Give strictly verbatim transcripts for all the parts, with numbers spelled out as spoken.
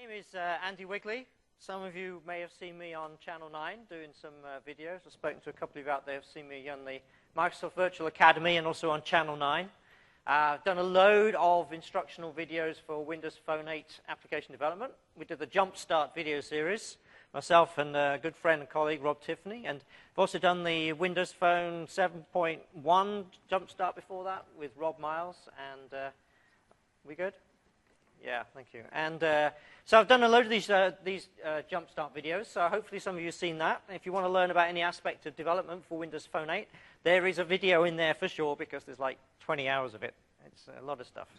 name is uh, Andy Wigley. Some of you may have seen me on Channel nine doing some uh, videos. I've spoken to a couple of you out there who have seen me on the Microsoft Virtual Academy and also on Channel nine. Uh, I've done a load of instructional videos for Windows Phone eight application development. We did the Jumpstart video series, myself and a good friend and colleague, Rob Tiffany. And I've also done the Windows Phone seven point one Jumpstart before that with Rob Miles. And uh, we good? Yeah, thank you. And uh, so I've done a load of these, uh, these uh, Jumpstart videos, so hopefully some of you have seen that. And if you want to learn about any aspect of development for Windows Phone eight, there is a video in there for sure, because there's like twenty hours of it. It's a lot of stuff.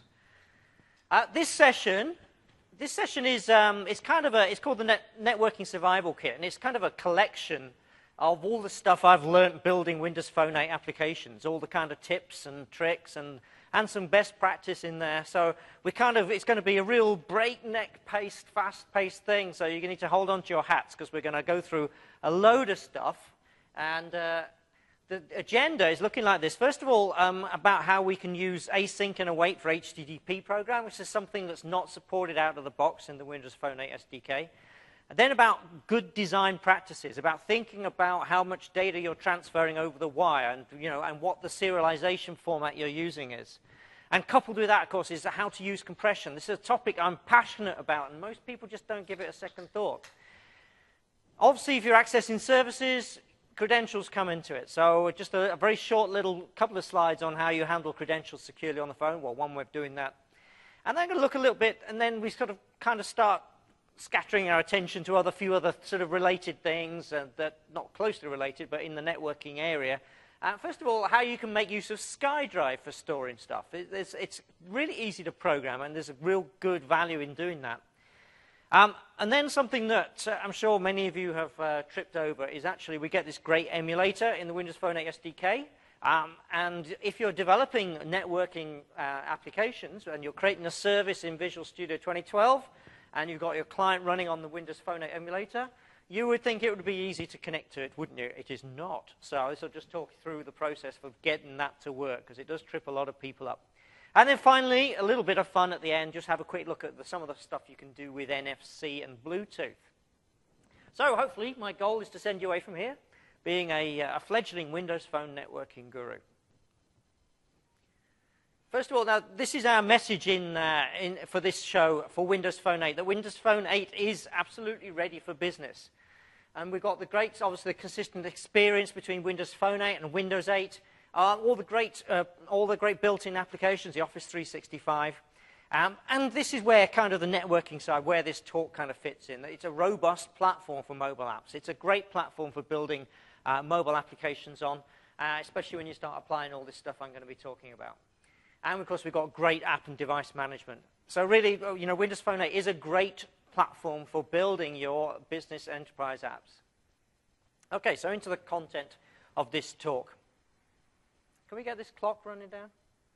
Uh, this session, this session is um, it's kind of a, it's called the Net Networking Survival Kit, and it's kind of a collection of all the stuff I've learned building Windows Phone eight applications, all the kind of tips and tricks and and some best practice in there. So we kind of, it's going to be a real breakneck-paced, fast-paced thing. So you're going to need to hold on to your hats, because we're going to go through a load of stuff. And uh, the agenda is looking like this. First of all, um, about how we can use async and await for H T T P program, which is something that's not supported out of the box in the Windows Phone eight S D K. And then about good design practices, about thinking about how much data you're transferring over the wire, and, you know, and what the serialization format you're using is. And coupled with that, of course, is how to use compression. This is a topic I'm passionate about, and most people just don't give it a second thought. Obviously, if you're accessing services, credentials come into it. So just a, a very short little couple of slides on how you handle credentials securely on the phone. Well, one way of doing that. And then I'm going to look a little bit, and then we sort of kind of start scattering our attention to other few other sort of related things uh, that not closely related, but in the networking area. Uh, first of all, how you can make use of SkyDrive for storing stuff. It, it's, it's really easy to program, and there's a real good value in doing that. Um, and then something that uh, I'm sure many of you have uh, tripped over is actually we get this great emulator in the Windows Phone eight S D K. Um, and if you're developing networking uh, applications and you're creating a service in Visual Studio twenty twelve, and you've got your client running on the Windows Phone eight emulator, you would think it would be easy to connect to it, wouldn't you? It is not. So this will just talk you through the process of getting that to work, because it does trip a lot of people up. And then finally, a little bit of fun at the end. Just have a quick look at the, some of the stuff you can do with N F C and Bluetooth. So hopefully, my goal is to send you away from here being a, a fledgling Windows Phone networking guru. First of all, now, this is our message in, uh, in, for this show for Windows Phone eight, that Windows Phone eight is absolutely ready for business. And we've got the great, obviously, the consistent experience between Windows Phone eight and Windows eight, uh, all the great, uh, all the great built-in applications, the Office three sixty-five. Um, and this is where kind of the networking side, where this talk kind of fits in. It's a robust platform for mobile apps. It's a great platform for building uh, mobile applications on, uh, especially when you start applying all this stuff I'm going to be talking about. And, of course, we've got great app and device management. So really, you know, Windows Phone eight is a great platform for building your business enterprise apps. OK, so into the content of this talk. Can we get this clock running down?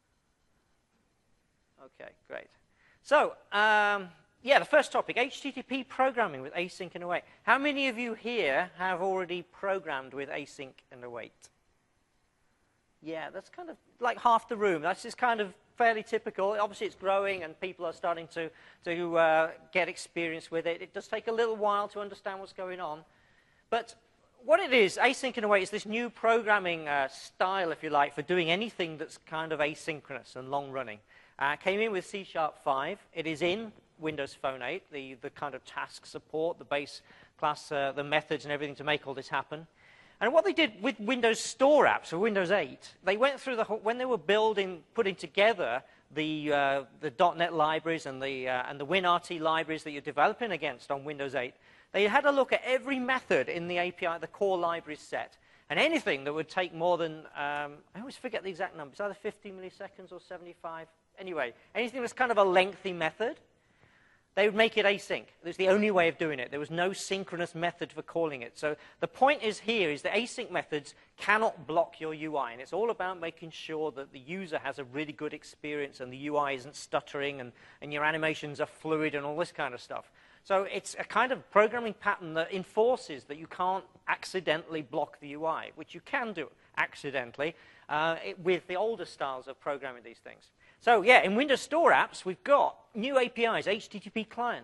OK, great. So, um, yeah, the first topic, H T T P programming with async and await. How many of you here have already programmed with async and await? Yeah, that's kind of like half the room. That's just kind of fairly typical. Obviously, it's growing, and people are starting to, to uh, get experience with it. It does take a little while to understand what's going on. But what it is, async and await, is this new programming uh, style, if you like, for doing anything that's kind of asynchronous and long-running. Uh, came in with C sharp five. It is in Windows Phone eight, the, the kind of task support, the base class, uh, the methods and everything to make all this happen. And what they did with Windows Store apps for Windows eight, they went through the whole, when they were building, putting together the, uh, the dot net libraries and the, uh, and the WinRT libraries that you're developing against on Windows eight, they had a look at every method in the A P I, the core libraries set. And anything that would take more than, um, I always forget the exact number, it's either fifty milliseconds or seventy-five. Anyway, anything that's kind of a lengthy method, they would make it async. It was the only way of doing it. There was no synchronous method for calling it. So the point is here is that async methods cannot block your U I. And it's all about making sure that the user has a really good experience and the U I isn't stuttering and, and your animations are fluid and all this kind of stuff. So it's a kind of programming pattern that enforces that you can't accidentally block the U I, which you can do accidentally uh, it, with the older styles of programming these things. So yeah, in Windows Store apps, we've got new A P Is, H T T P client.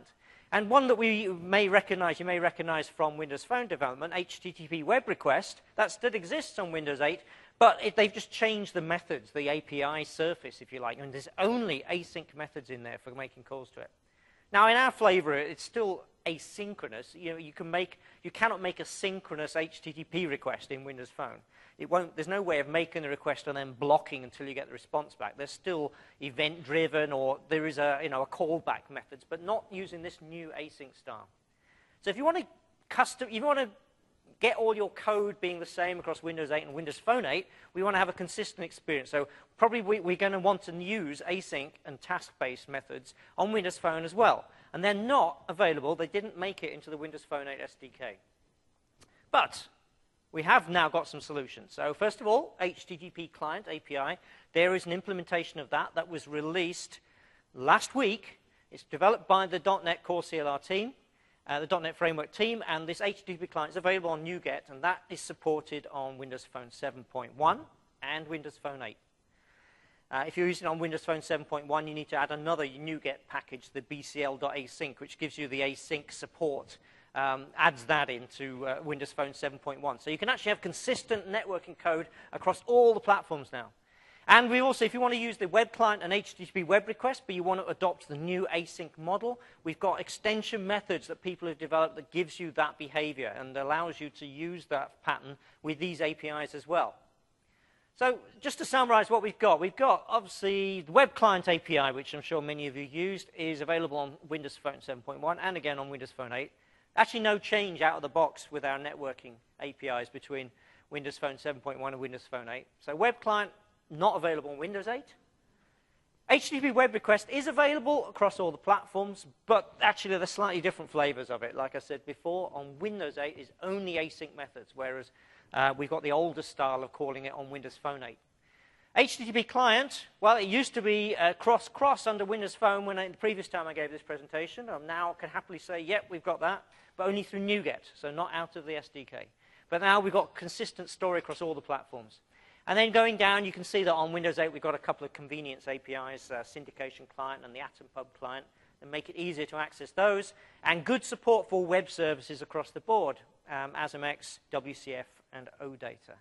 And one that we may recognize, you may recognize from Windows Phone development, H T T P web request, that still exists on Windows eight, but it, they've just changed the methods, the A P I surface, if you like, and there's only async methods in there for making calls to it. Now, in our flavor, it's still asynchronous. You know, you can make, you cannot make a synchronous H T T P request in Windows Phone. It won't, there's no way of making the request and then blocking until you get the response back. There's still event-driven, or there is a, you know, a callback methods, but not using this new async style. So if you want to custom, if you want to get all your code being the same across Windows eight and Windows Phone eight, we want to have a consistent experience. So probably we, we're going to want to use async and task-based methods on Windows Phone as well. And they're not available. They didn't make it into the Windows Phone eight S D K. But we have now got some solutions. So first of all, H T T P client A P I. There is an implementation of that that was released last week. It's developed by the dot net Core C L R team, uh, the dot net Framework team, and this H T T P client is available on NuGet, and that is supported on Windows Phone seven point one and Windows Phone eight. Uh, if you're using it on Windows Phone seven point one, you need to add another NuGet package, the B C L dot async, which gives you the async support. Um, adds that into uh, Windows Phone seven point one. So you can actually have consistent networking code across all the platforms now. And we also, if you want to use the web client and H T T P web request, but you want to adopt the new async model, we've got extension methods that people have developed that gives you that behavior and allows you to use that pattern with these A P Is as well. So just to summarize what we've got, we've got obviously the web client A P I, which I'm sure many of you used, is available on Windows Phone seven point one and again on Windows Phone eight. Actually, no change out of the box with our networking A P Is between Windows Phone seven point one and Windows Phone eight. So web client, not available on Windows eight. H T T P web request is available across all the platforms, but actually there's slightly different flavors of it. Like I said before, on Windows eight is only async methods, whereas uh, we've got the older style of calling it on Windows Phone eight. H T T P client, well, it used to be uh, cross-cross under Windows Phone when I, the previous time I gave this presentation. I now can happily say, yep, we've got that, but only through NuGet, so not out of the S D K. But now we've got consistent story across all the platforms. And then going down, you can see that on Windows eight, we've got a couple of convenience A P Is, uh, Syndication Client and the AtomPub client, that make it easier to access those, and good support for web services across the board, um, ASMX, W C F, and OData.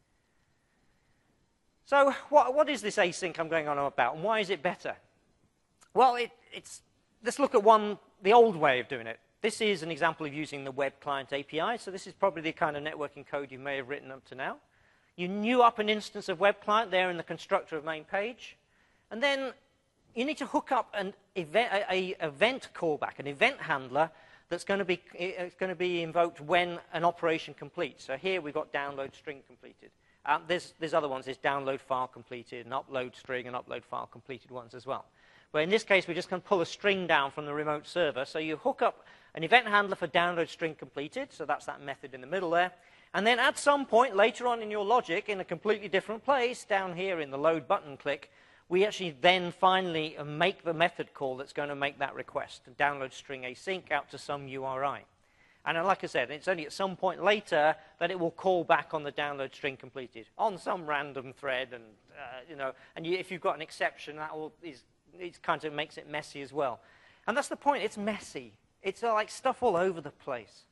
So what, what is this async I'm going on about, and why is it better? Well, it, it's, let's look at one, the old way of doing it. This is an example of using the web client A P I, so this is probably the kind of networking code you may have written up to now. You new up an instance of web client there in the constructor of main page, and then you need to hook up an event, a, a event callback, an event handler that's going to be, it's going to be invoked when an operation completes. So here we've got download string completed. Um, there's, there's other ones, there's download file completed, and upload string and upload file completed ones as well. But in this case, we're just going to pull a string down from the remote server. So you hook up an event handler for download string completed, so that's that method in the middle there. And then at some point later on in your logic, in a completely different place, down here in the load button click, we actually then finally make the method call that's going to make that request, download string async out to some U R I. And like I said, it's only at some point later that it will call back on the download string completed on some random thread, and uh, you know, and you, if you've got an exception, that will is it kind of makes it messy as well. And that's the point. It's messy. It's uh, like stuff all over the place.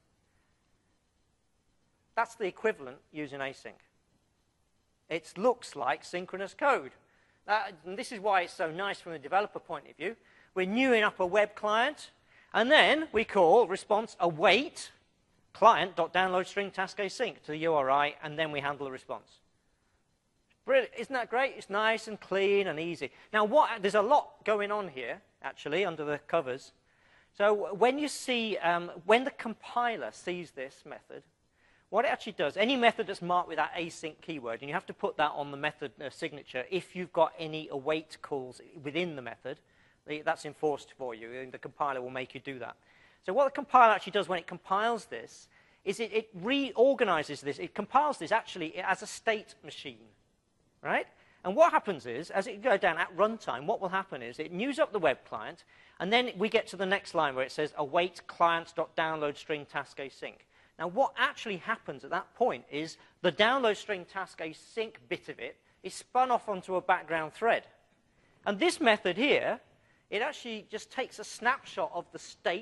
That's the equivalent using async. It looks like synchronous code. Uh, and this is why it's so nice from the developer point of view. We're newing up a web client. And then we call response await client.downloadString task async to the U R I, and then we handle the response. Brilliant. Isn't that great? It's nice and clean and easy. Now, what, there's a lot going on here, actually, under the covers. So when you see, um, when the compiler sees this method, what it actually does, any method that's marked with that async keyword, and you have to put that on the method uh, signature if you've got any await calls within the method, that's enforced for you, and the compiler will make you do that. So what the compiler actually does when it compiles this is it, it reorganizes this. It compiles this actually as a state machine, right? And what happens is, as it goes down at runtime, what will happen is it news up the web client, and then we get to the next line where it says await clients.downloadString task async. Now what actually happens at that point is the download string task async bit of it is spun off onto a background thread. And this method here, it actually just takes a snapshot of the state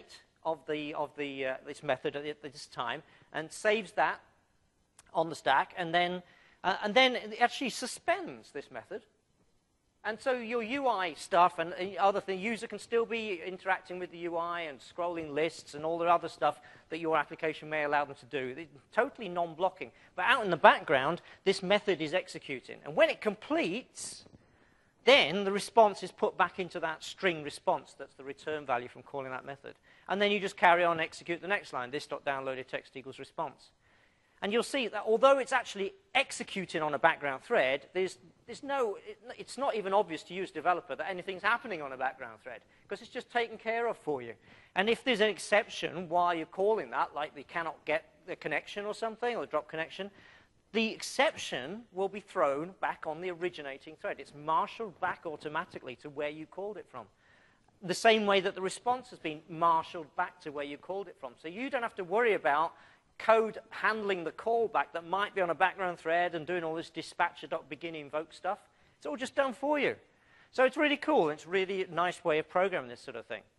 of the of the uh, this method at this time and saves that on the stack, and then uh, and then it actually suspends this method. And so your U I stuff and other things, user can still be interacting with the U I and scrolling lists and all the other stuff that your application may allow them to do. It's totally non-blocking. But out in the background, this method is executing. And when it completes, then the response is put back into that string response. That's the return value from calling that method. And then you just carry on and execute the next line. This.downloaded text equals response. And you'll see that although it's actually executing on a background thread, there's, there's no, it, it's not even obvious to you as a developer that anything's happening on a background thread, because it's just taken care of for you. And if there's an exception while you're calling that, like they cannot get the connection or something, or the drop connection, the exception will be thrown back on the originating thread. It's marshaled back automatically to where you called it from. The same way that the response has been marshaled back to where you called it from. So you don't have to worry about code handling the callback that might be on a background thread and doing all this dispatcher.begin invoke stuff. It's all just done for you. So it's really cool. It's really a nice way of programming this sort of thing.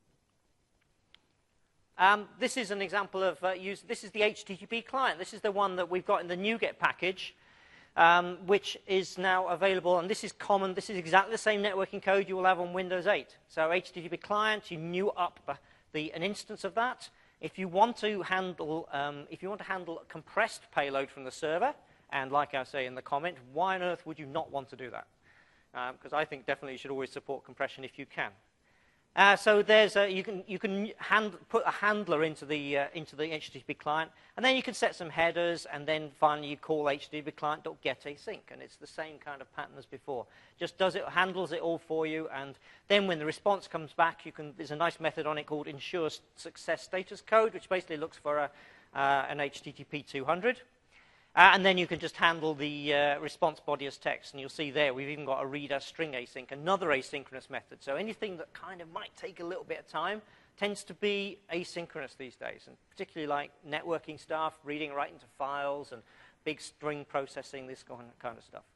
Um, this is an example of uh, use. This is the H T T P client. This is the one that we've got in the NuGet package, um, which is now available. And this is common. This is exactly the same networking code you will have on Windows eight. So H T T P client, you new up the, an instance of that. If you want to handle, um, if you want to handle a compressed payload from the server, and like I say in the comment, why on earth would you not want to do that? Because um, I think definitely you should always support compression if you can. Uh, so there's a, you can you can hand, put a handler into the uh, into the H T T P client, and then you can set some headers, and then finally you call H T T P client.getAsync, and it's the same kind of pattern as before. Just does it, handles it all for you, and then when the response comes back, you can. There's a nice method on it called ensure success status code, which basically looks for a, uh, an H T T P two hundred. Uh, and then you can just handle the uh, response body as text. And you'll see there, we've even got a read as string async, another asynchronous method. So anything that kind of might take a little bit of time tends to be asynchronous these days. And particularly like networking stuff, reading and writing to files, and big string processing, this kind of stuff.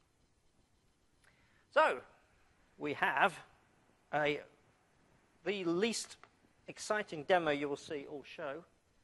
So we have a, the least exciting demo you will see or show,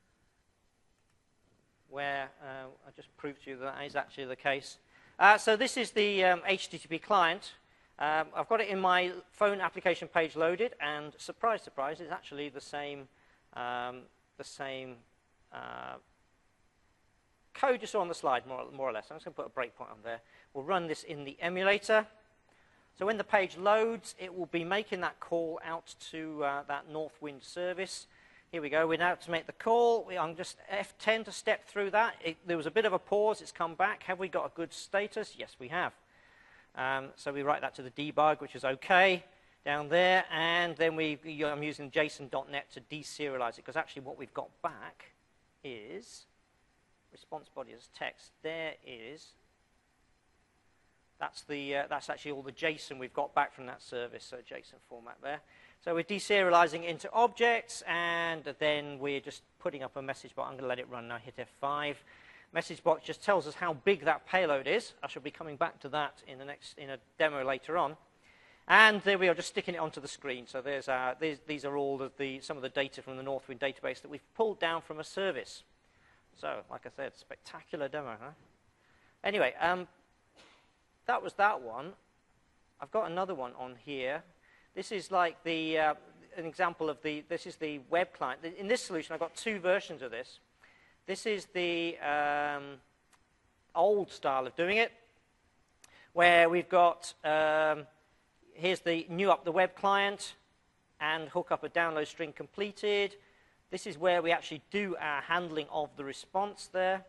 where uh, I just proved to you that, that is actually the case. Uh, so this is the um, H T T P client. Um, I've got it in my phone application page loaded, and surprise, surprise, it's actually the same, um, the same uh, code you saw on the slide, more, more or less. I'm just going to put a breakpoint on there. We'll run this in the emulator. So when the page loads, it will be making that call out to uh, that Northwind service. Here we go. We're now to make the call. We, I'm just F ten to step through that. It, there was a bit of a pause. It's come back. Have we got a good status? Yes, we have. Um, so we write that to the debug, which is OK down there. And then we, I'm using JSON dot net to deserialize it, because actually what we've got back is response body as text. There is, that's, the, uh, that's actually all the JSON we've got back from that service, so JSON format there. So we're deserializing into objects, and then we're just putting up a message box. I'm going to let it run now. Hit F five. Message box just tells us how big that payload is. I shall be coming back to that in the next in a demo later on. And there we are, just sticking it onto the screen. So there's our, these, these are all of the some of the data from the Northwind database that we've pulled down from a service. So, like I said, spectacular demo, huh? Anyway, um, that was that one. I've got another one on here. This is like the, uh, an example of the, this is the web client. In this solution, I've got two versions of this. This is the um, old style of doing it, where we've got, um, here's the new up the web client and hook up a download string completed. This is where we actually do our handling of the response there.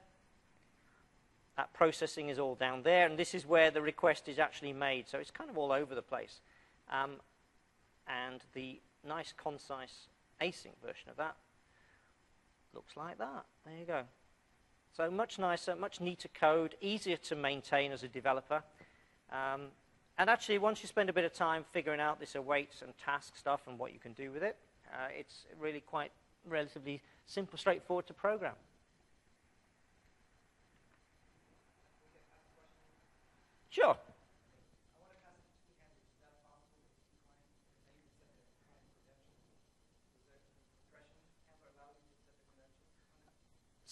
That processing is all down there, and this is where the request is actually made. So it's kind of all over the place. Um, And the nice, concise async version of that looks like that. There you go. So much nicer, much neater code, easier to maintain as a developer. Um, and actually, once you spend a bit of time figuring out this awaits and task stuff and what you can do with it, uh, it's really quite relatively simple, straightforward to program. Sure.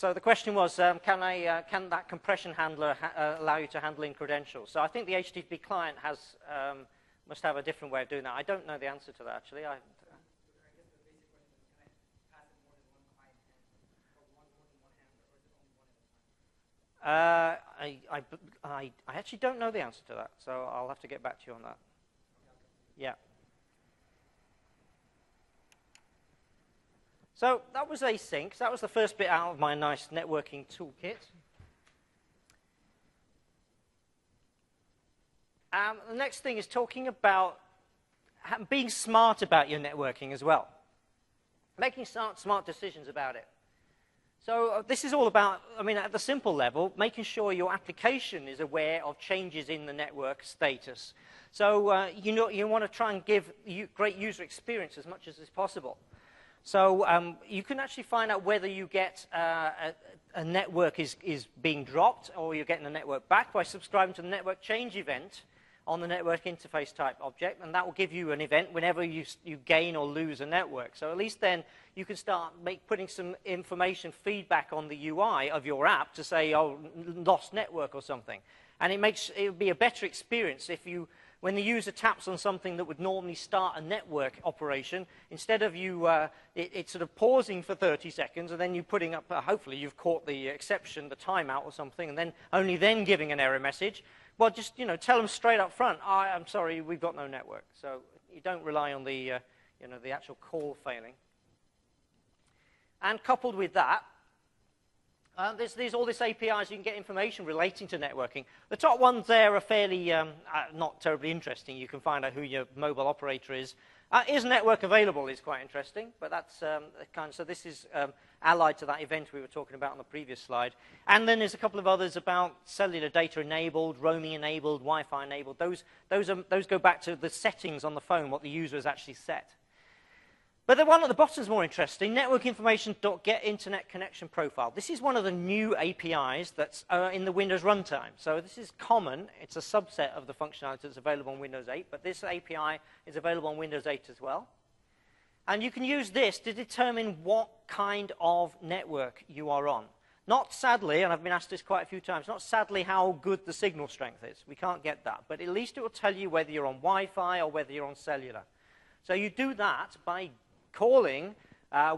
So the question was, um, can, I, uh, can that compression handler ha uh, allow you to handle in credentials? So I think the H T T P client has, um, must have a different way of doing that. I don't know the answer to that, actually. I, Uh, I, I, I, I actually don't know the answer to that, so I'll have to get back to you on that. Yeah. So that was async. That was the first bit out of my nice networking toolkit. Um, the next thing is talking about being smart about your networking as well. Making smart, smart decisions about it. So uh, this is all about, I mean, at the simple level, making sure your application is aware of changes in the network status. So uh, you know, you want to try and give you great user experience as much as is possible. So um, you can actually find out whether you get uh, a, a network is, is being dropped or you're getting the network back by subscribing to the network change event on the network interface type object, and that will give you an event whenever you, you gain or lose a network. So at least then you can start make, putting some information feedback on the U I of your app to say, oh, lost network or something. And it makes it would be a better experience if you, when the user taps on something that would normally start a network operation, instead of you, uh, it, it's sort of pausing for thirty seconds, and then you putting up, uh, hopefully you've caught the exception, the timeout or something, and then only then giving an error message. Well, just, you know, tell them straight up front, oh, I'm sorry, we've got no network. So you don't rely on the, uh, you know, the actual call failing. And coupled with that, uh, there's, there's all this A P Is, you can get information relating to networking. The top ones there are fairly, um, uh, not terribly interesting. You can find out who your mobile operator is. Uh, is network available is quite interesting, but that's um, kind of, so this is um, allied to that event we were talking about on the previous slide. And then there's a couple of others about cellular data enabled, roaming enabled, Wi-Fi enabled. Those, those, are, those go back to the settings on the phone, what the user has actually set. But the one at the bottom is more interesting, network information.get internet connection profile. This is one of the new A P Is that's uh, in the Windows runtime. So this is common. It's a subset of the functionality that's available on Windows eight, but this A P I is available on Windows eight as well. And you can use this to determine what kind of network you are on. Not sadly, and I've been asked this quite a few times, not sadly how good the signal strength is. We can't get that. But at least it will tell you whether you're on Wi-Fi or whether you're on cellular. So you do that by calling uh,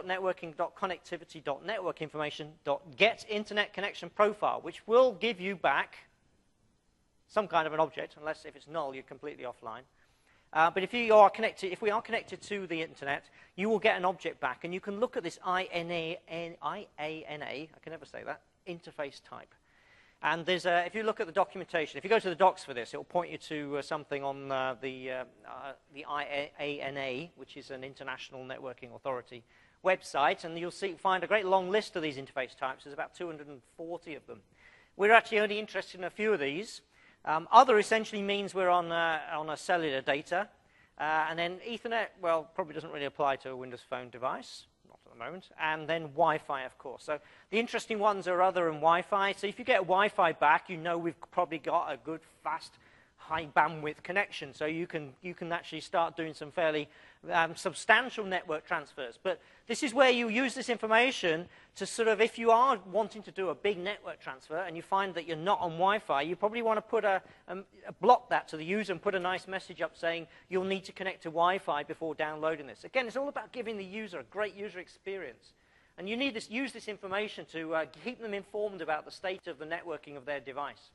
windows.networking.connectivity.networkinformation.get internet connection profile, which will give you back some kind of an object, unless if it's null, you're completely offline. Uh, but if you are connected, if we are connected to the internet, you will get an object back, and you can look at this I N A N A, I can never say that, interface type. And there's a, if you look at the documentation, if you go to the docs for this, it will point you to uh, something on uh, the, uh, uh, the I A N A, which is an International Networking Authority website, and you'll see, find a great long list of these interface types. There's about two hundred forty of them. We're actually only interested in a few of these. Um, other essentially means we're on, uh, on a cellular data. Uh, and then Ethernet, well, probably doesn't really apply to a Windows Phone device. Moment, and then Wi-Fi, of course. So the interesting ones are other than Wi-Fi. So if you get Wi-Fi back, you know we've probably got a good, fast, high bandwidth connection. So you can, you can actually start doing some fairly um, substantial network transfers. But this is where you use this information to sort of, if you are wanting to do a big network transfer and you find that you're not on Wi-Fi, you probably want to put a, a, a block that to the user and put a nice message up saying you'll need to connect to Wi-Fi before downloading this. Again, it's all about giving the user a great user experience. And you need to use this information to uh, keep them informed about the state of the networking of their device.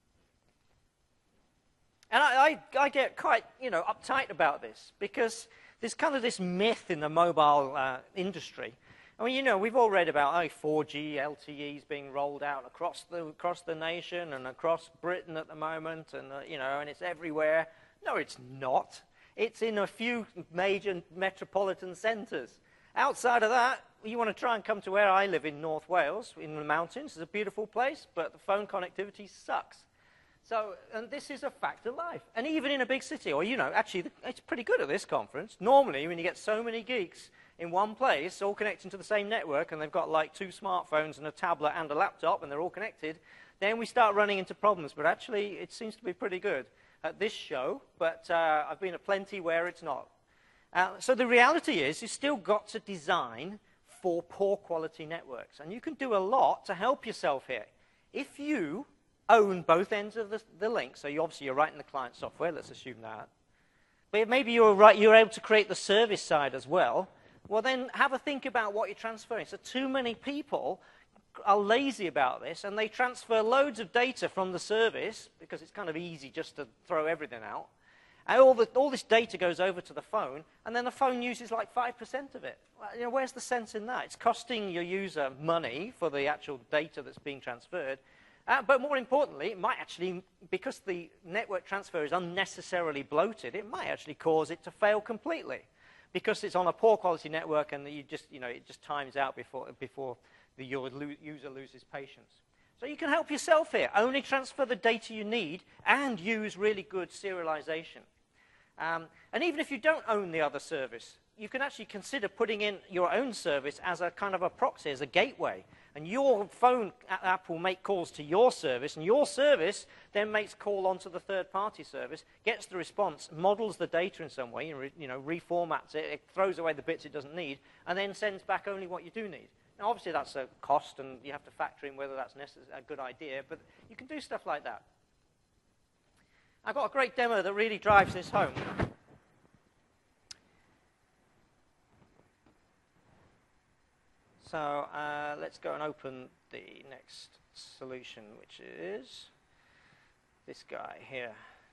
And I, I, I get quite, you know, uptight about this because there's kind of this myth in the mobile uh, industry. I mean, you know, we've all read about oh, four G L T Es being rolled out across the across the nation and across Britain at the moment, and uh, you know, and it's everywhere. No, it's not. It's in a few major metropolitan centres. Outside of that, you want to try and come to where I live in North Wales, in the mountains. It's a beautiful place, but the phone connectivity sucks. So, and this is a fact of life. And even in a big city, or, you know, actually, it's pretty good at this conference. Normally, when you get so many geeks in one place, all connecting to the same network, and they've got like two smartphones and a tablet and a laptop, and they're all connected, then we start running into problems. But actually, it seems to be pretty good at this show, but uh, I've been at plenty where it's not. Uh, so the reality is, you've still got to design for poor quality networks. And you can do a lot to help yourself here. If you own both ends of the, the link, so you obviously you're writing the client software, let's assume that. But maybe you're, right, you're able to create the service side as well. Well, then have a think about what you're transferring. So too many people are lazy about this, and they transfer loads of data from the service, because it's kind of easy just to throw everything out. And all, the, all this data goes over to the phone, and then the phone uses like five percent of it. Well, you know, where's the sense in that? It's costing your user money for the actual data that's being transferred. Uh, but more importantly, it might actually, because the network transfer is unnecessarily bloated, it might actually cause it to fail completely, because it's on a poor quality network, and you just, you know, it just times out before, before the user loses patience. So you can help yourself here. Only transfer the data you need and use really good serialization. Um, and even if you don't own the other service, you can actually consider putting in your own service as a kind of a proxy, as a gateway. And your phone app will make calls to your service, and your service then makes call onto the third-party service, gets the response, models the data in some way, you know, reformats it, it throws away the bits it doesn't need, and then sends back only what you do need. Now, obviously, that's a cost, and you have to factor in whether that's a good idea, but you can do stuff like that. I've got a great demo that really drives this home. So uh, let's go and open the next solution, which is this guy here.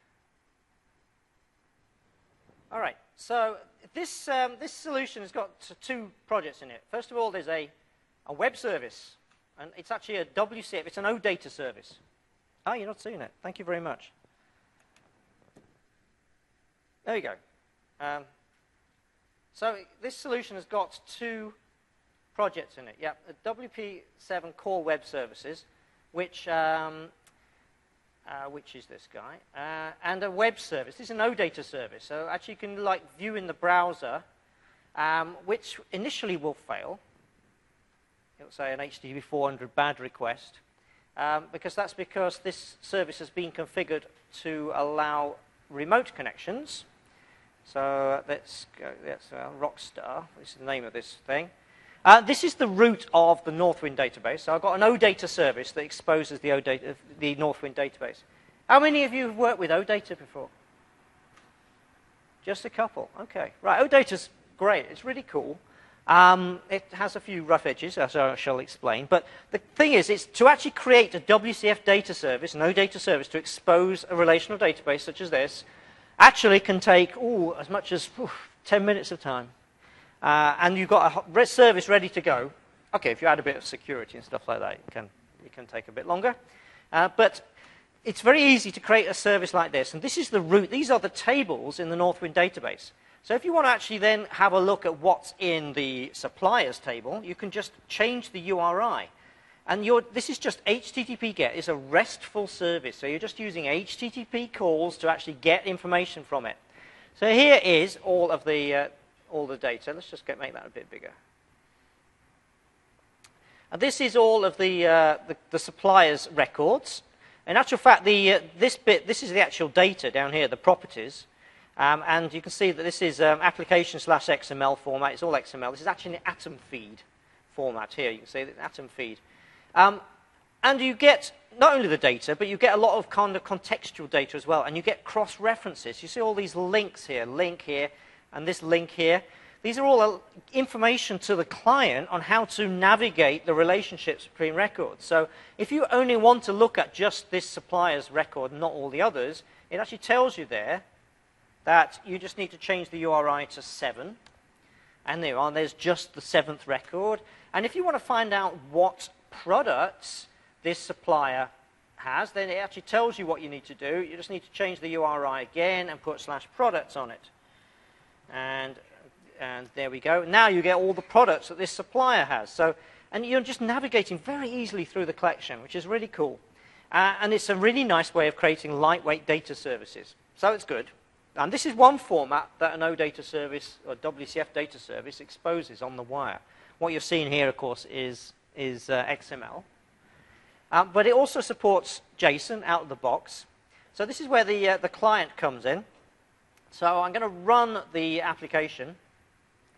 All right, so this, um, this solution has got two projects in it. First of all, there's a, a web service, and it's actually a W C F. It's an OData service. Oh, you're not seeing it. Thank you very much. There you go. Um, so this solution has got two projects in it. Yeah, a W P seven core web services, which um, uh, which is this guy, uh, and a web service. This is an OData service. So actually, you can like view in the browser, um, which initially will fail. It'll say an H T T P four hundred bad request, um, because that's because this service has been configured to allow remote connections. So uh, let's go. That's uh, Rockstar. This is the name of this thing. Uh, this is the root of the Northwind database. So I've got an OData service that exposes the, OData, the Northwind database. How many of you have worked with OData before? Just a couple. Okay. Right. OData's great. It's really cool. Um, it has a few rough edges, as I shall explain. But the thing is, it's to actually create a W C F data service, an OData service, to expose a relational database such as this, actually can take ooh, as much as oof, ten minutes of time. Uh, and you've got a service ready to go. Okay, if you add a bit of security and stuff like that, it can, it can take a bit longer. Uh, but it's very easy to create a service like this. And this is the root. These are the tables in the Northwind database. So if you want to actually then have a look at what's in the suppliers table, you can just change the U R I. And you're, this is just H T T P GET. It's a RESTful service. So you're just using H T T P calls to actually get information from it. So here is all of the... Uh, all the data. Let's just get, make that a bit bigger. And this is all of the, uh, the, the supplier's records. In actual fact, the, uh, this bit, this is the actual data down here, the properties. Um, and you can see that this is um, application slash X M L format. It's all X M L. This is actually an atom feed format here. You can see the atom feed. Um, and you get not only the data, but you get a lot of kind of contextual data as well. And you get cross-references. You see all these links here, link here, and this link here. These are all information to the client on how to navigate the relationships between records. So if you only want to look at just this supplier's record, not all the others, it actually tells you there that you just need to change the U R I to seven. And there on, there's just the seventh record. And if you want to find out what products this supplier has, then it actually tells you what you need to do. You just need to change the U R I again and put slash products on it. And, and there we go. Now you get all the products that this supplier has. So, and you're just navigating very easily through the collection, which is really cool. Uh, and it's a really nice way of creating lightweight data services. So it's good. And this is one format that an OData service or W C F data service exposes on the wire. What you're seeing here, of course, is, is uh, X M L. Um, but it also supports JSON out of the box. So this is where the, uh, the client comes in. So I'm going to run the application.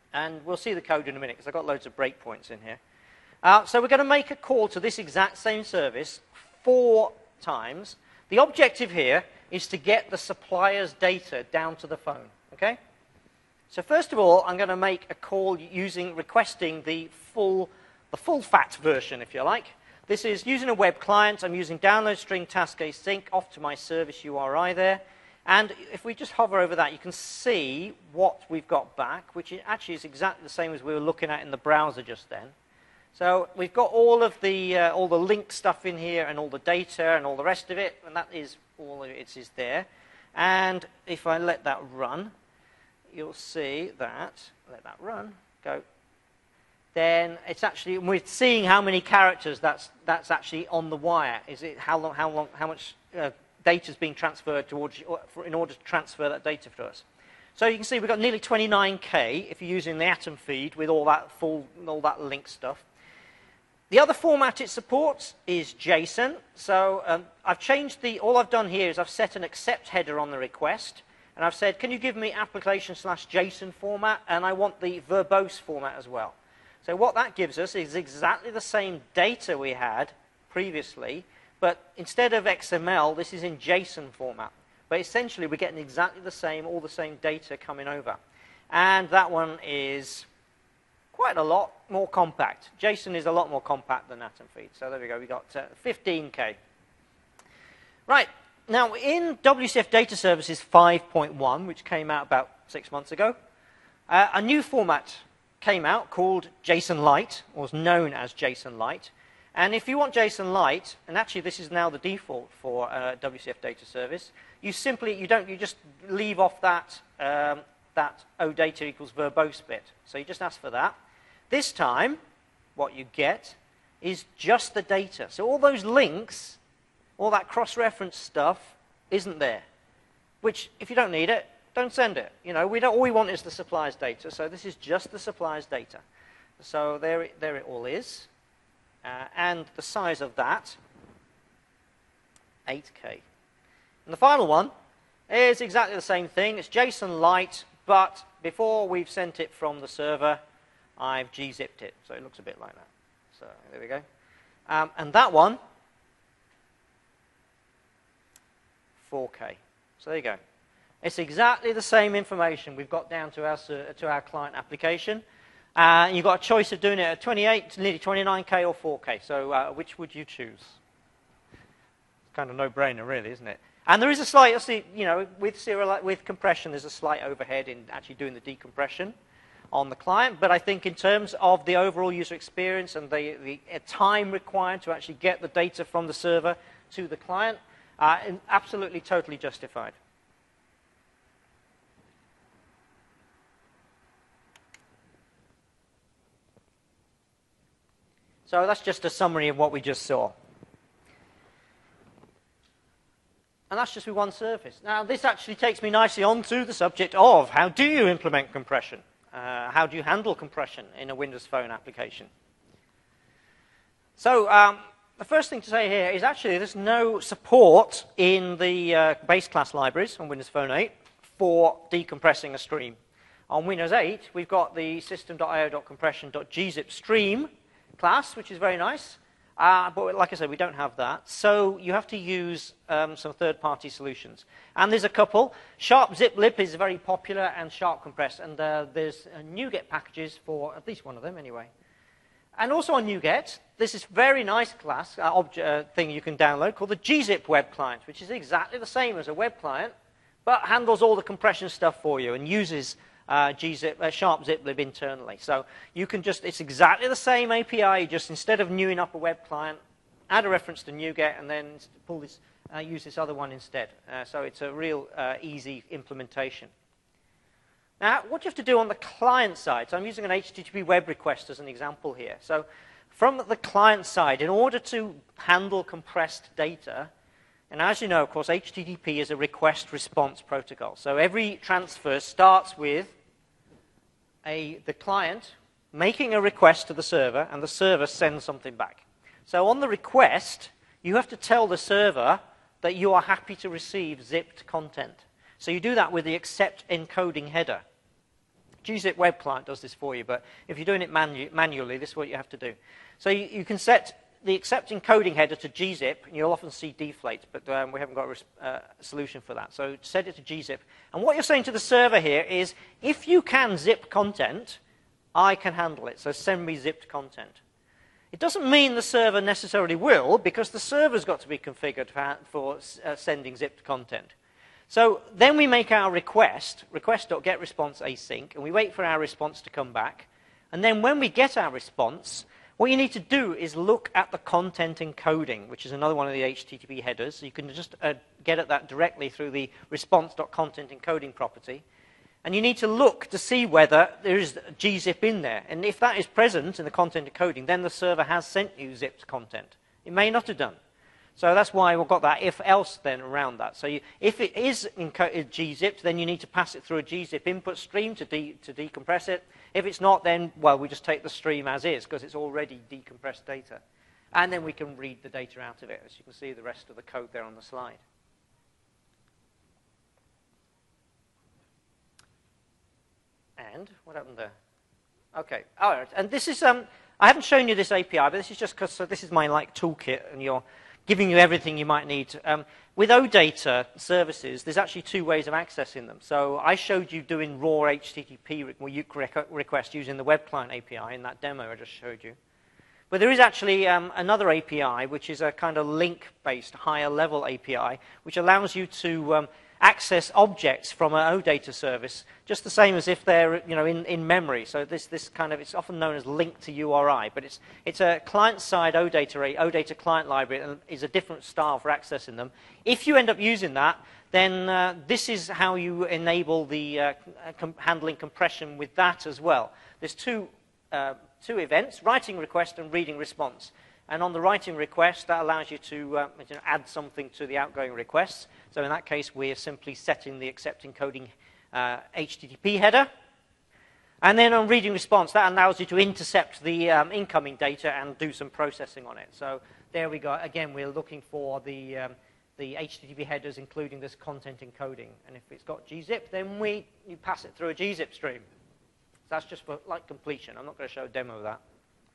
And we'll see the code in a minute because I've got loads of breakpoints in here. Uh, so we're going to make a call to this exact same service four times. The objective here is to get the supplier's data down to the phone. Okay? So first of all, I'm going to make a call using requesting the full, the full fat version, if you like. This is using a web client. I'm using download string task async off to my service U R I there. And if we just hover over that, you can see what we've got back, which actually is exactly the same as we were looking at in the browser just then. So we've got all of the uh, all the linked stuff in here and all the data and all the rest of it, and that is all it is there. And if I let that run, you'll see that, let that run, go. Then it's actually, we're seeing how many characters that's that's actually on the wire. Is it how long, how long, how much uh, data is being transferred towards for, in order to transfer that data to us? So you can see we've got nearly twenty-nine K if you're using the Atom feed with all that full, all that link stuff. The other format it supports is JSON. So um, I've changed the. All I've done here is I've set an accept header on the request, and I've said, can you give me application slash JSON format, and I want the verbose format as well. So what that gives us is exactly the same data we had previously, but instead of X M L, this is in JSON format. But essentially, we're getting exactly the same, all the same data coming over. And that one is quite a lot more compact. JSON is a lot more compact than Atom feed. So there we go, we got uh, fifteen K. Right, now in W C F Data Services five point one, which came out about six months ago, uh, a new format came out called JSON-Lite, or was known as JSON-Lite. And if you want JSON-Lite, and actually this is now the default for uh, W C F Data Service, you simply, you don't, you just leave off that, um, that OData equals verbose bit. So you just ask for that. This time, what you get is just the data. So all those links, all that cross-reference stuff isn't there. Which, if you don't need it, don't send it. You know, we don't, all we want is the supplier's data. So this is just the supplier's data. So there it, there it all is. Uh, and the size of that, eight K. And the final one is exactly the same thing. It's JSON-Lite, but before we've sent it from the server, I've gzipped it. So it looks a bit like that. So there we go. Um, and that one, four K. So there you go. It's exactly the same information we've got down to our, to our client application. Uh, you've got a choice of doing it at twenty-eight, nearly twenty-nine K or four K. So uh, which would you choose? It's kind of no-brainer, really, isn't it? And there is a slight, you know, with serial, with compression, there's a slight overhead in actually doing the decompression on the client. But I think in terms of the overall user experience and the, the time required to actually get the data from the server to the client, uh, absolutely, totally justified. So that's just a summary of what we just saw. And that's just with one surface. Now, this actually takes me nicely on to the subject of how do you implement compression? Uh, how do you handle compression in a Windows Phone application? So um, the first thing to say here is actually there's no support in the uh, base class libraries on Windows Phone eight for decompressing a stream. On Windows eight, we've got the system dot I O dot compression dot gzip stream class, which is very nice. Uh, but like I said, we don't have that. So you have to use um, some third-party solutions. And there's a couple. Sharp Zip-Lib is very popular, and Sharp Compress. And uh, there's uh, NuGet packages for at least one of them anyway. And also on NuGet, there's this very nice class, uh, object, uh, thing you can download called the gzip web client, which is exactly the same as a web client, but handles all the compression stuff for you and uses Uh, gzip, uh, Sharp Zip-Lib internally. So you can just, it's exactly the same A P I, just instead of newing up a web client, add a reference to NuGet and then pull this, uh, use this other one instead. Uh, so it's a real uh, easy implementation. Now, what do you have to do on the client side? So I'm using an H T T P web request as an example here. So from the client side, in order to handle compressed data, and as you know, of course, H T T P is a request response protocol. So every transfer starts with A, the client making a request to the server, and the server sends something back. So on the request, you have to tell the server that you are happy to receive zipped content. So you do that with the accept encoding header. gzip web client does this for you, but if you're doing it manu manually, this is what you have to do. So you, you can set the accept encoding header to gzip, and you'll often see deflate, but um, we haven't got a uh, solution for that. So set it to gzip. And what you're saying to the server here is, if you can zip content, I can handle it. So send me zipped content. It doesn't mean the server necessarily will, because the server's got to be configured for, for uh, sending zipped content. So then we make our request, request.getResponse async, and we wait for our response to come back. And then when we get our response, what you need to do is look at the content encoding, which is another one of the H T T P headers. So you can just uh, get at that directly through the response.content encoding property. And you need to look to see whether there is gzip in there. And if that is present in the content encoding, then the server has sent you zipped content. It may not have done. So that's why we've got that if-else then around that. So you, if it is gzipped, then you need to pass it through a gzip input stream to, de to decompress it. If it's not, then, well, we just take the stream as is, because it's already decompressed data. And then we can read the data out of it, as you can see the rest of the code there on the slide. And what happened there? Okay, all right. And this is, um, I haven't shown you this A P I, but this is just because so this is my like toolkit, and you're giving you everything you might need. Um, with OData services, there's actually two ways of accessing them. So I showed you doing raw H T T P request using the web client A P I in that demo I just showed you. But there is actually um, another A P I, which is a kind of link-based, higher-level A P I, which allows you to um, access objects from an OData service, just the same as if they're, you know, in, in memory. So this, this kind of, it's often known as link to U R I, but it's, it's a client-side OData, OData client library, and is a different style for accessing them. If you end up using that, then uh, this is how you enable the uh, com handling compression with that as well. There's two, uh, two events, writing request and reading response. And on the writing request, that allows you to uh, you know, add something to the outgoing requests. So in that case, we're simply setting the accept encoding uh, H T T P header. And then on reading response, that allows you to intercept the um, incoming data and do some processing on it. So there we go. Again, we're looking for the, um, the H T T P headers, including this content encoding. And if it's got gzip, then we you pass it through a gzip stream. So that's just for like completion. I'm not going to show a demo of that.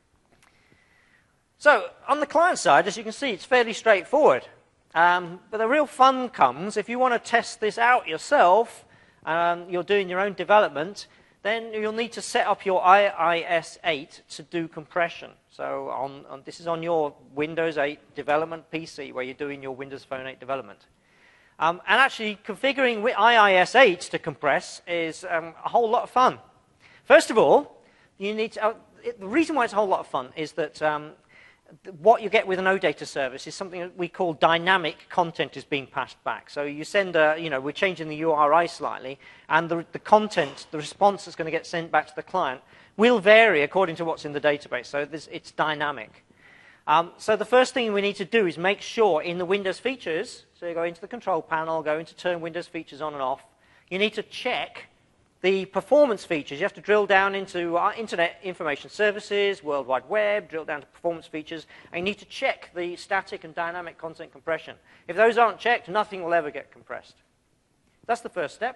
So on the client side, as you can see, it's fairly straightforward. Um, but the real fun comes if you want to test this out yourself, um, you're doing your own development, then you'll need to set up your I I S eight to do compression. So on, on, this is on your Windows eight development P C where you're doing your Windows Phone eight development. Um, and actually configuring I I S eight to compress is um, a whole lot of fun. First of all, you need to, uh, it, the reason why it's a whole lot of fun is that um, what you get with an OData service is something that we call dynamic content is being passed back. So you send a, you know, we're changing the U R I slightly, and the, the content, the response that's going to get sent back to the client will vary according to what's in the database. So this, it's dynamic. Um, so the first thing we need to do is make sure in the Windows features, so you go into the control panel, go into turn Windows features on and off, you need to check the performance features. You have to drill down into uh, Internet Information Services, World Wide Web, drill down to performance features, and you need to check the static and dynamic content compression. If those aren't checked, nothing will ever get compressed. That's the first step.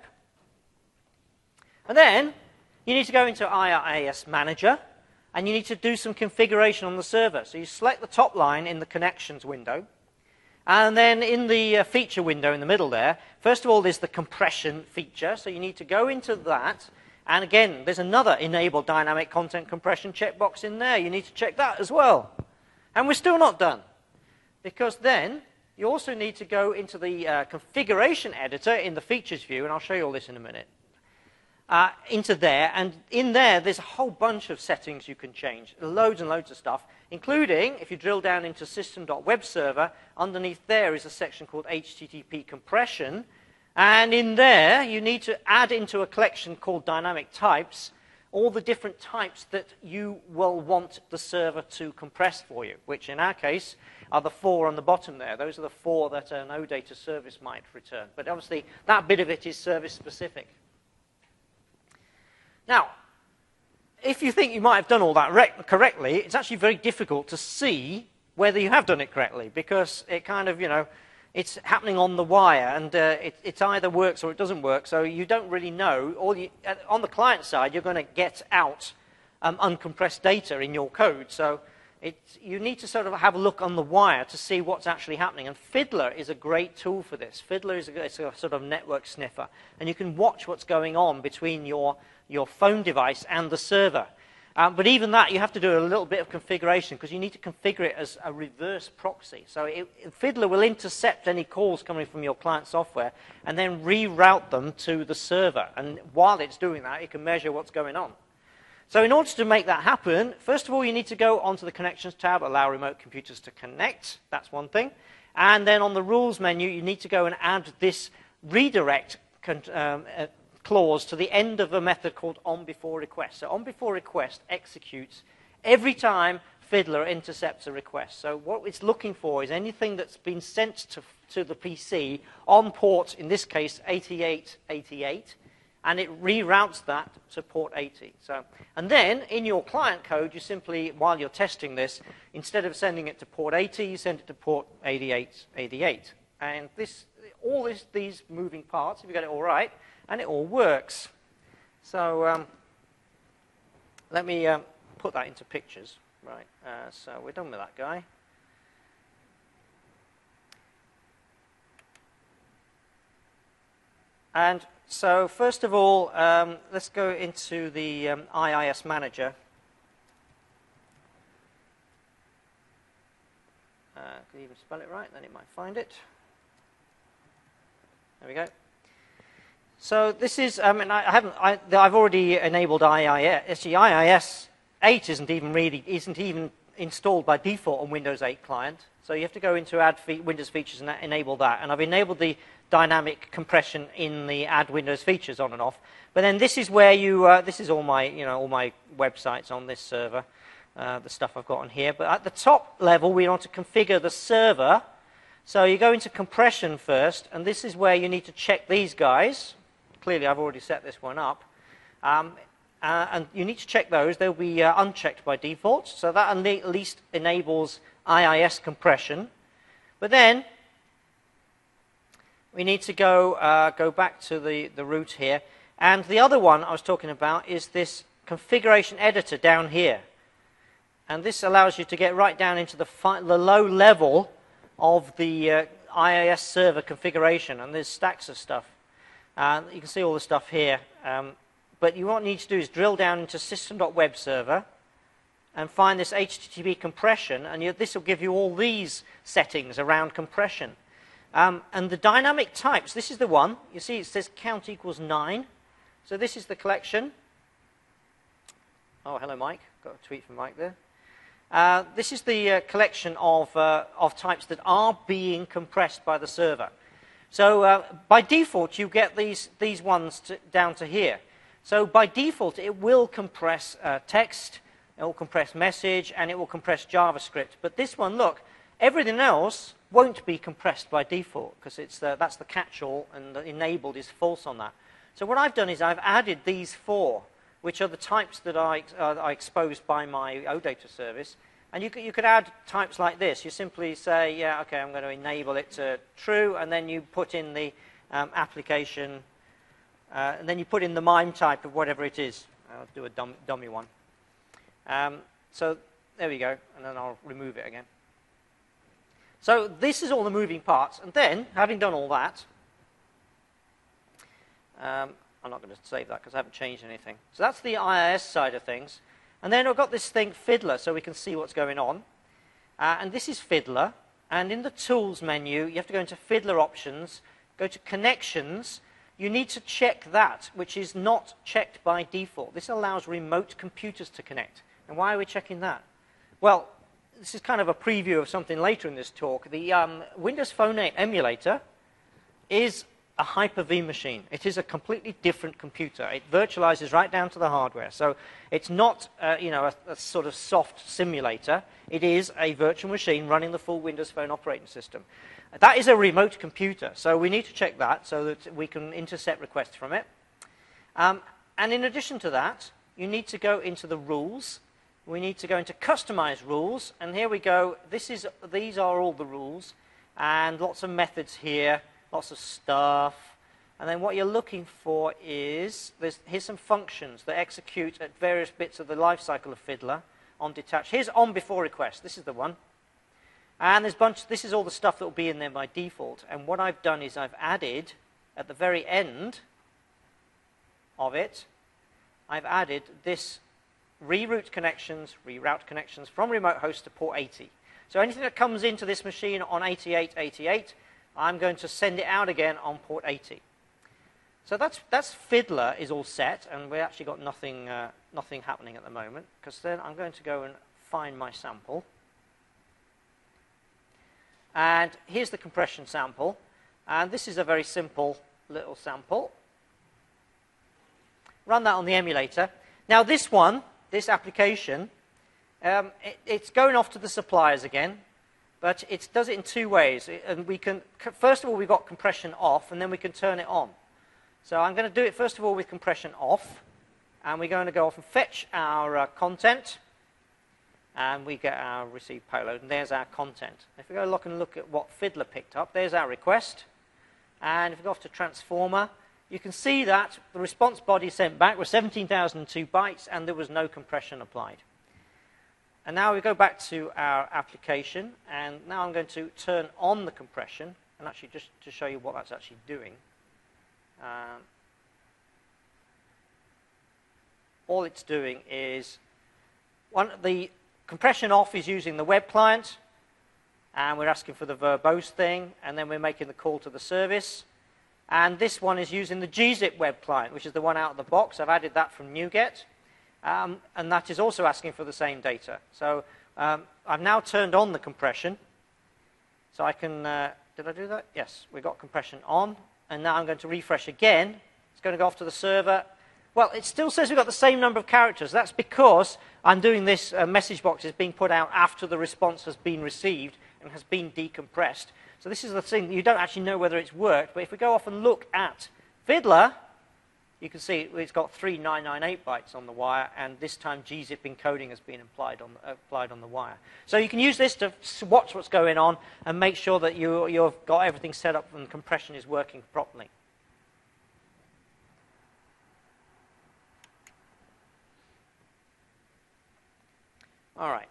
And then you need to go into I I S Manager, and you need to do some configuration on the server. So you select the top line in the connections window, and then in the uh, feature window in the middle there, first of all, there's the compression feature. So you need to go into that. And again, there's another enable dynamic content compression checkbox in there. You need to check that as well. And we're still not done. Because then you also need to go into the uh, configuration editor in the features view. And I'll show you all this in a minute. Uh, into there. And in there, there's a whole bunch of settings you can change. Loads and loads of stuff. Including, if you drill down into system.webserver, underneath there is a section called H T T P compression. And in there, you need to add into a collection called dynamic types all the different types that you will want the server to compress for you, which in our case are the four on the bottom there. Those are the four that an OData service might return. But obviously, that bit of it is service-specific. Now, if you think you might have done all that correctly, it's actually very difficult to see whether you have done it correctly, because it kind of, you know, it's happening on the wire, and uh, it, it either works or it doesn't work, so you don't really know. All you, uh, on the client side, you're going to get out um, uncompressed data in your code, so it's, you need to sort of have a look on the wire to see what's actually happening, and Fiddler is a great tool for this. Fiddler is a, it's a sort of network sniffer, and you can watch what's going on between your, your phone device and the server. Um, but even that, you have to do a little bit of configuration because you need to configure it as a reverse proxy. So it, Fiddler will intercept any calls coming from your client software and then reroute them to the server. And while it's doing that, it can measure what's going on. So in order to make that happen, first of all, you need to go onto the Connections tab, allow remote computers to connect. That's one thing. And then on the Rules menu, you need to go and add this redirect um, uh, clause to the end of a method called onBeforeRequest. So onBeforeRequest executes every time Fiddler intercepts a request. So what it's looking for is anything that's been sent to, to the P C on port, in this case, eighty-eight eighty-eight, and it reroutes that to port eighty. So, and then in your client code, you simply, while you're testing this, instead of sending it to port eighty, you send it to port eighty-eight eighty-eight. And this, all this, these moving parts, if you get it all right, and it all works. So um, let me um, put that into pictures. Right, uh, so we're done with that guy. And so first of all, um, let's go into the um, I I S Manager. Uh, could you even spell it right? Then it might find it. There we go. So this is, um, and I haven't, I, I've already enabled I I S. Actually, I I S eight isn't even really, isn't even installed by default on Windows eight client. So you have to go into Add fe Windows Features and enable that. And I've enabled the dynamic compression in the Add Windows Features on and off. But then this is where you, uh, this is all my, you know, all my websites on this server, uh, the stuff I've got on here. But at the top level, we want to configure the server. So you go into compression first, and this is where you need to check these guys. Clearly, I've already set this one up. Um, uh, and you need to check those. They'll be uh, unchecked by default. So that at least enables I I S compression. But then we need to go, uh, go back to the, the root here. And the other one I was talking about is this configuration editor down here. And this allows you to get right down into the, fi the low level of the uh, I I S server configuration. And there's stacks of stuff. Uh, you can see all the stuff here. Um, but you, what you need to do is drill down into system.webserver and find this H T T P compression. And you, this will give you all these settings around compression. Um, and the dynamic types, this is the one. You see it says count equals nine. So this is the collection. Oh, hello, Mike. Got a tweet from Mike there. Uh, this is the uh, collection of, uh, of types that are being compressed by the server. So uh, by default, you get these, these ones to, down to here. So by default, it will compress uh, text, it will compress message, and it will compress JavaScript. But this one, look, everything else won't be compressed by default because it's the, that's the catch-all, and the enabled is false on that. So what I've done is I've added these four, which are the types that are, uh, are exposed by my OData service. And you could, you could add types like this. You simply say, yeah, okay, I'm going to enable it to true, and then you put in the um, application, uh, and then you put in the MIME type of whatever it is. I'll do a dumb, dummy one. Um, so there we go, and then I'll remove it again. So this is all the moving parts. And then, having done all that, um, I'm not going to save that because I haven't changed anything. So that's the I I S side of things. And then I've got this thing, Fiddler, so we can see what's going on. Uh, and this is Fiddler. And in the Tools menu, you have to go into Fiddler Options, go to Connections. You need to check that, which is not checked by default. This allows remote computers to connect. And why are we checking that? Well, this is kind of a preview of something later in this talk. The um, Windows Phone eight emulator is a Hyper-V machine. It is a completely different computer. It virtualizes right down to the hardware. So it's not uh, you know, a, a sort of soft simulator. It is a virtual machine running the full Windows Phone operating system. That is a remote computer. So we need to check that so that we can intercept requests from it. Um, and in addition to that, you need to go into the rules. We need to go into Customize Rules. And here we go. This is, these are all the rules. and lots of methods here, lots of stuff. And then what you're looking for is, there's, here's some functions that execute at various bits of the life cycle of Fiddler on detach. Here's on before request. This is the one. And there's bunch, this is all the stuff that will be in there by default. And what I've done is I've added, at the very end of it, I've added this reroute connections, reroute connections from remote host to port eighty. So anything that comes into this machine on eighty-eight eighty-eight, I'm going to send it out again on port eighty. So that's, that's Fiddler is all set, and we actually got nothing, uh, nothing happening at the moment, because then I'm going to go and find my sample. And here's the compression sample, and this is a very simple little sample. Run that on the emulator. Now this one, this application, um, it, it's going off to the suppliers again, but it does it in two ways. And we can, first of all, we've got compression off, and then we can turn it on. So I'm going to do it first of all with compression off, and we're going to go off and fetch our uh, content, and we get our received payload, and there's our content. If we go look and look at what Fiddler picked up, there's our request, and if we go off to transformer, you can see that the response body sent back was seventeen thousand two bytes, and there was no compression applied. And now we go back to our application, and now I'm going to turn on the compression, and actually just to show you what that's actually doing. Um, all it's doing is, one, the compression off is using the web client, and we're asking for the verbose thing, and then we're making the call to the service. And this one is using the G zip web client, which is the one out of the box. I've added that from NuGet, um, and that is also asking for the same data. So um, I've now turned on the compression, so I can, uh, did I do that? Yes, we've got compression on. And now I'm going to refresh again. It's going to go off to the server. Well, it still says we've got the same number of characters. That's because I'm doing this uh, message box is being put out after the response has been received and has been decompressed. So this is the thing. You don't actually know whether it's worked. But if we go off and look at Fiddler, you can see it's got three nine nine eight bytes on the wire, and this time G zip encoding has been applied on, uh, applied on the wire. So you can use this to watch what's going on and make sure that you, you've got everything set up and compression is working properly. All right.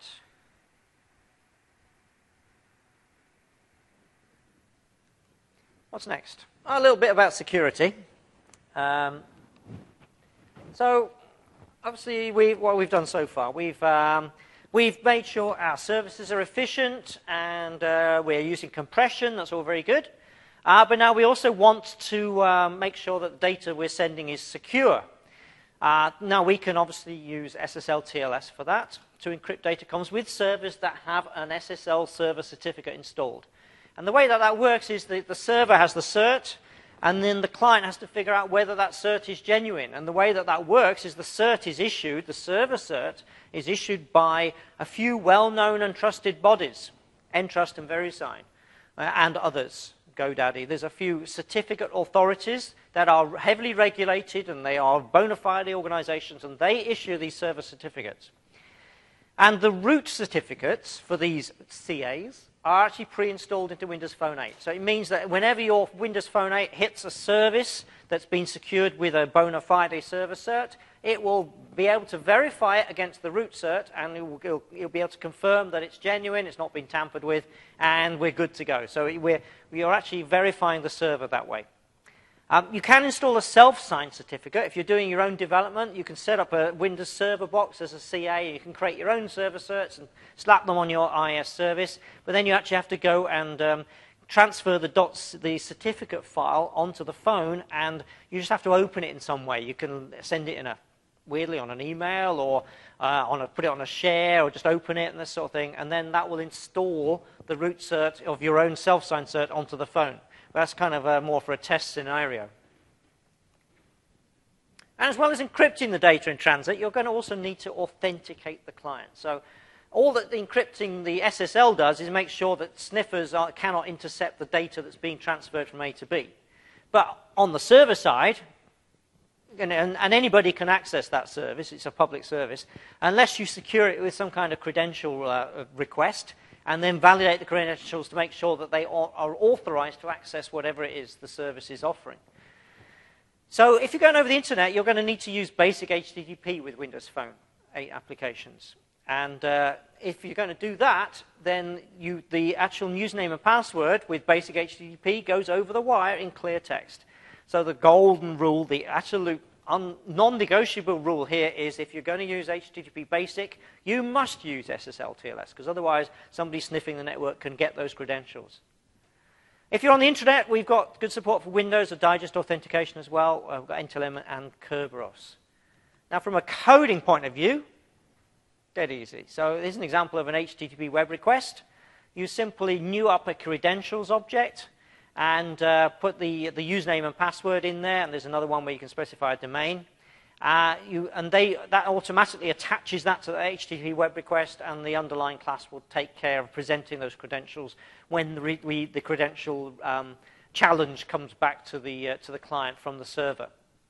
What's next? A little bit about security. Um, So, obviously, we, what we've done so far, we've, um, we've made sure our services are efficient, and uh, we're using compression. That's all very good. Uh, but now we also want to uh, make sure that the data we're sending is secure. Uh, now, we can obviously use S S L T L S for that, to encrypt data comms with servers that have an S S L server certificate installed. And the way that that works is that the server has the cert, and then the client has to figure out whether that cert is genuine. And the way that that works is the cert is issued, the server cert is issued by a few well-known and trusted bodies, Entrust and VeriSign, uh, and others, GoDaddy. There's a few certificate authorities that are heavily regulated, and they are bona fide organizations, and they issue these server certificates. And the root certificates for these C As are actually pre-installed into Windows Phone eight. So it means that whenever your Windows Phone eight hits a service that's been secured with a bona fide server cert, it will be able to verify it against the root cert, and it will, it'll, it'll be able to confirm that it's genuine, it's not been tampered with, and we're good to go. So we're, we are actually verifying the server that way. Um, you can install a self-signed certificate. If you're doing your own development, you can set up a Windows Server box as a C A. You can create your own server certs and slap them on your I S service. But then you actually have to go and um, transfer the, dots, the certificate file onto the phone, and you just have to open it in some way. You can send it in a, weirdly, on an email, or uh, on a, put it on a share, or just open it and this sort of thing. And then that will install the root cert of your own self-signed cert onto the phone. That's kind of uh, more for a test scenario. And as well as encrypting the data in transit, you're going to also need to authenticate the client. So all that the encrypting the S S L does is make sure that sniffers are, cannot intercept the data that's being transferred from A to B. But on the server side, and, and anybody can access that service, it's a public service, unless you secure it with some kind of credential uh, request, and then validate the credentials to make sure that they are, are authorized to access whatever it is the service is offering. So if you're going over the internet, you're going to need to use basic H T T P with Windows Phone eight applications. And uh, if you're going to do that, then you, the actual username and password with basic H T T P goes over the wire in clear text. So the golden rule, the absolute non-negotiable rule here is if you're going to use H T T P basic, you must use S S L T L S, because otherwise somebody sniffing the network can get those credentials. If you're on the internet, we've got good support for Windows, a digest authentication as well. Uh, we've got N T L M and Kerberos. Now, from a coding point of view, dead easy. So here's an example of an H T T P web request. You simply new up a credentials object and uh, put the, the username and password in there, and there's another one where you can specify a domain. Uh, you, and they, that automatically attaches that to the H T T P web request, and the underlying class will take care of presenting those credentials when the, re, we, the credential um, challenge comes back to the, uh, to the client from the server.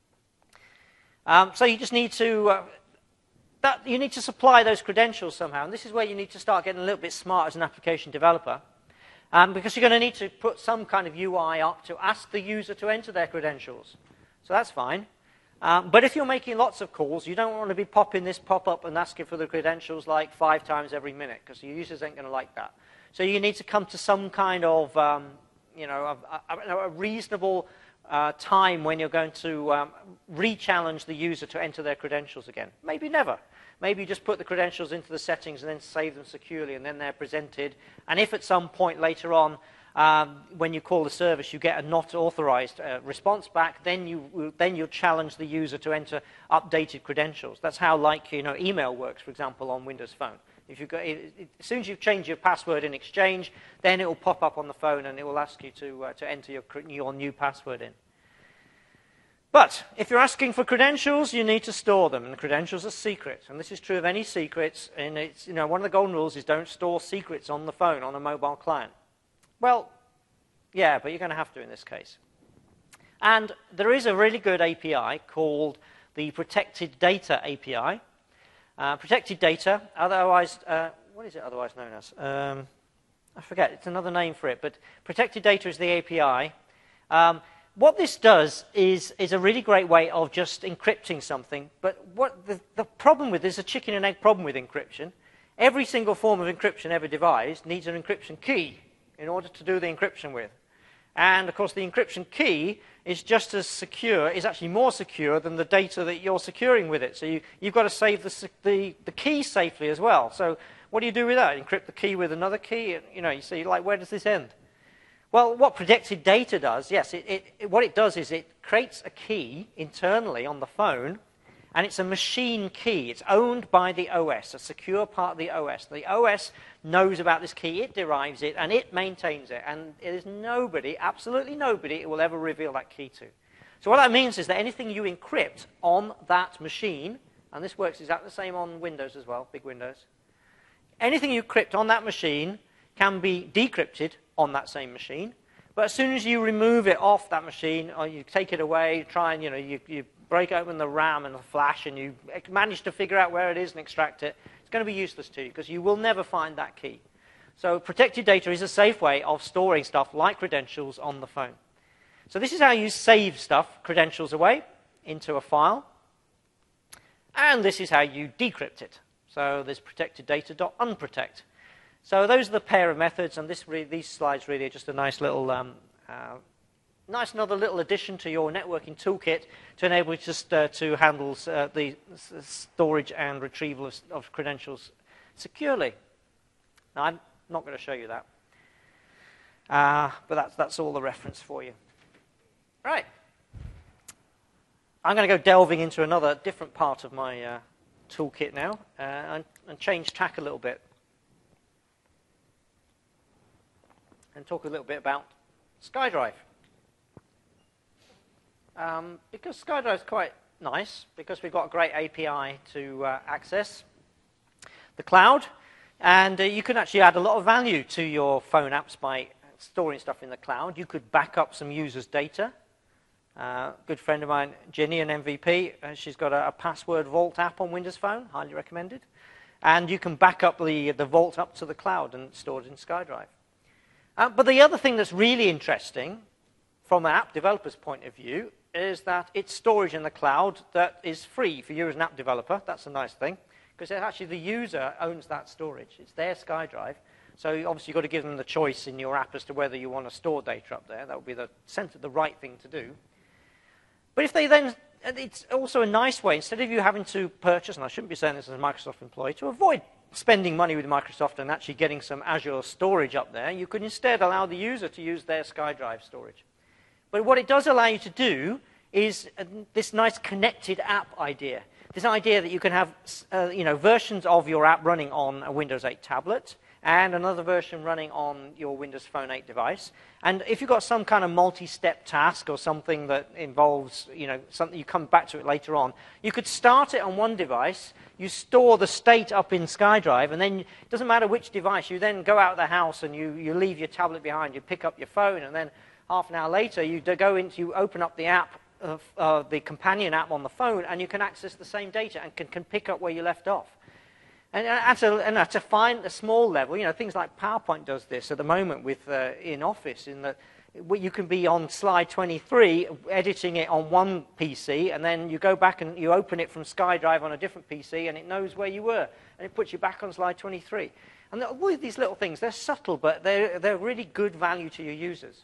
Um, so you just need to, uh, that, you need to supply those credentials somehow, and this is where you need to start getting a little bit smart as an application developer, um, because you're going to need to put some kind of U I up to ask the user to enter their credentials. So that's fine. Um, but if you're making lots of calls, you don't want to be popping this pop-up and asking for the credentials like five times every minute, because the users ain't going to like that. So you need to come to some kind of, um, you know, a, a, a reasonable uh, time when you're going to um, re-challenge the user to enter their credentials again. Maybe never. Maybe you just put the credentials into the settings and then save them securely, and then they're presented. And if at some point later on, Um, when you call the service, you get a not authorized uh, response back, then you then you'll challenge the user to enter updated credentials. That's how, like, you know, email works, for example, on Windows Phone. If you go, it, it, as soon as you change your password in Exchange, then it will pop up on the phone and it will ask you to uh, to enter your your new password in. But if you're asking for credentials, you need to store them, and the credentials are secret. And this is true of any secrets. And it's, you know, one of the golden rules is don't store secrets on the phone on a mobile client. Well, yeah, but you're going to have to in this case. And there is a really good A P I called the Protected Data A P I. Uh, protected Data, otherwise, uh, what is it otherwise known as? Um, I forget, it's another name for it, but Protected Data is the A P I. Um, what this does is, is a really great way of just encrypting something, but what the, the problem with this is a chicken and egg problem with encryption. Every single form of encryption ever devised needs an encryption key in order to do the encryption with. And, of course, the encryption key is just as secure, is actually more secure than the data that you're securing with it. So you, you've got to save the, the, the key safely as well. So what do you do with that? Encrypt the key with another key? You know, you see, like, where does this end? Well, what Protected Data does, yes, it, it, it, what it does is it creates a key internally on the phone, and it's a machine key. It's owned by the O S, a secure part of the O S. The O S knows about this key, it derives it, and it maintains it. And there's nobody, absolutely nobody, it will ever reveal that key to. So what that means is that anything you encrypt on that machine, and this works exactly the same on Windows as well, big Windows, anything you encrypt on that machine can be decrypted on that same machine. But as soon as you remove it off that machine, or you take it away, try and, you know, you, you break open the RAM and the flash, and you manage to figure out where it is and extract it, it's going to be useless to you, because you will never find that key. So Protected Data is a safe way of storing stuff like credentials on the phone. So this is how you save stuff, credentials away, into a file. And this is how you decrypt it. So there's protected data.unprotect. So those are the pair of methods, and this re these slides really are just a nice little um, uh, nice another little addition to your networking toolkit to enable you just uh, to handle uh, the storage and retrieval of, of credentials securely. Now, I'm not going to show you that, uh, but that's, that's all the reference for you. Right. I'm going to go delving into another different part of my uh, toolkit now uh, and, and change tack a little bit and talk a little bit about SkyDrive. Um, because SkyDrive is quite nice, because we've got a great A P I to uh, access the cloud, and uh, you can actually add a lot of value to your phone apps by storing stuff in the cloud. You could back up some users' data. Uh, a good friend of mine, Ginny, an M V P, uh, she's got a, a password vault app on Windows Phone, highly recommended. And you can back up the, the vault up to the cloud and store it in SkyDrive. Uh, but the other thing that's really interesting from an app developer's point of view is that it's storage in the cloud that is free for you as an app developer. That's a nice thing, because actually the user owns that storage. It's their SkyDrive. So obviously you've got to give them the choice in your app as to whether you want to store data up there. That would be the, the right thing to do. But if they then, it's also a nice way, instead of you having to purchase, and I shouldn't be saying this as a Microsoft employee, to avoid spending money with Microsoft and actually getting some Azure storage up there, you could instead allow the user to use their SkyDrive storage. But what it does allow you to do is uh, this nice connected app idea. This idea that you can have uh, you know, versions of your app running on a Windows eight tablet and another version running on your Windows Phone eight device. And if you've got some kind of multi-step task or something that involves, you know, something you come back to it later on, you could start it on one device, you store the state up in SkyDrive, and then it doesn't matter which device, you then go out of the house and you, you leave your tablet behind, you pick up your phone, and then half an hour later you go into, you open up the app, of, uh, the companion app on the phone, and you can access the same data and can, can pick up where you left off. And at a, and at a fine, a small level, you know, things like PowerPoint does this at the moment with uh, in Office, in that you can be on slide twenty-three, editing it on one P C, and then you go back and you open it from SkyDrive on a different P C, and it knows where you were, and it puts you back on slide twenty-three. And all of these little things, they're subtle, but they're, they're really good value to your users.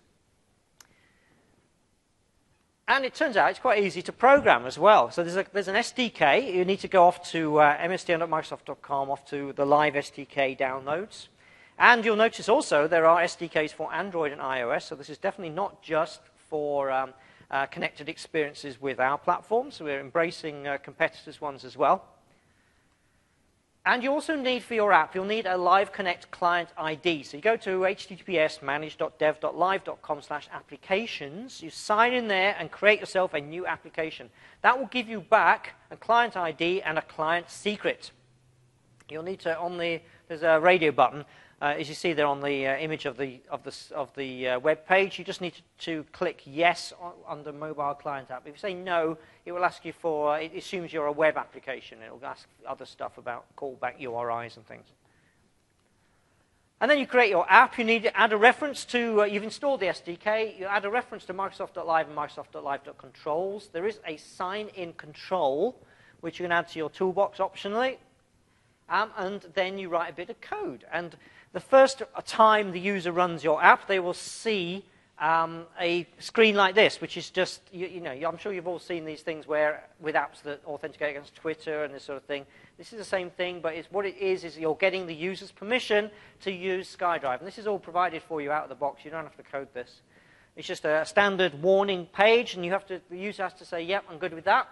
And it turns out it's quite easy to program as well. So there's, a, there's an S D K. You need to go off to uh, m s d n dot microsoft dot com, off to the live S D K downloads. And you'll notice also there are S D Ks for Android and iOS. So this is definitely not just for um, uh, connected experiences with our platform. So we're embracing uh, competitors' ones as well. And you also need for your app, you'll need a Live Connect client I D. So you go to h t t p s manage dot dev dot live dot com slash applications. You sign in there and create yourself a new application. That will give you back a client I D and a client secret. You'll need to, on the, there's a radio button. Uh, as you see there on the uh, image of the, of the, of the uh, web page, you just need to, to click yes on, on the mobile client app. If you say no, it will ask you for, it assumes you're a web application. It will ask other stuff about callback U R Is and things. And then you create your app. You need to add a reference to, uh, you've installed the S D K. You add a reference to Microsoft dot live and Microsoft dot live dot controls. There is a sign-in control, which you can add to your toolbox optionally. Um, and then you write a bit of code. And the first time the user runs your app, they will see um, a screen like this, which is just, you, you know, I'm sure you've all seen these things where, with apps that authenticate against Twitter and this sort of thing. This is the same thing, but it's, what it is is you're getting the user's permission to use SkyDrive. And this is all provided for you out of the box. You don't have to code this. It's just a standard warning page, and you have to, the user has to say, yep, I'm good with that.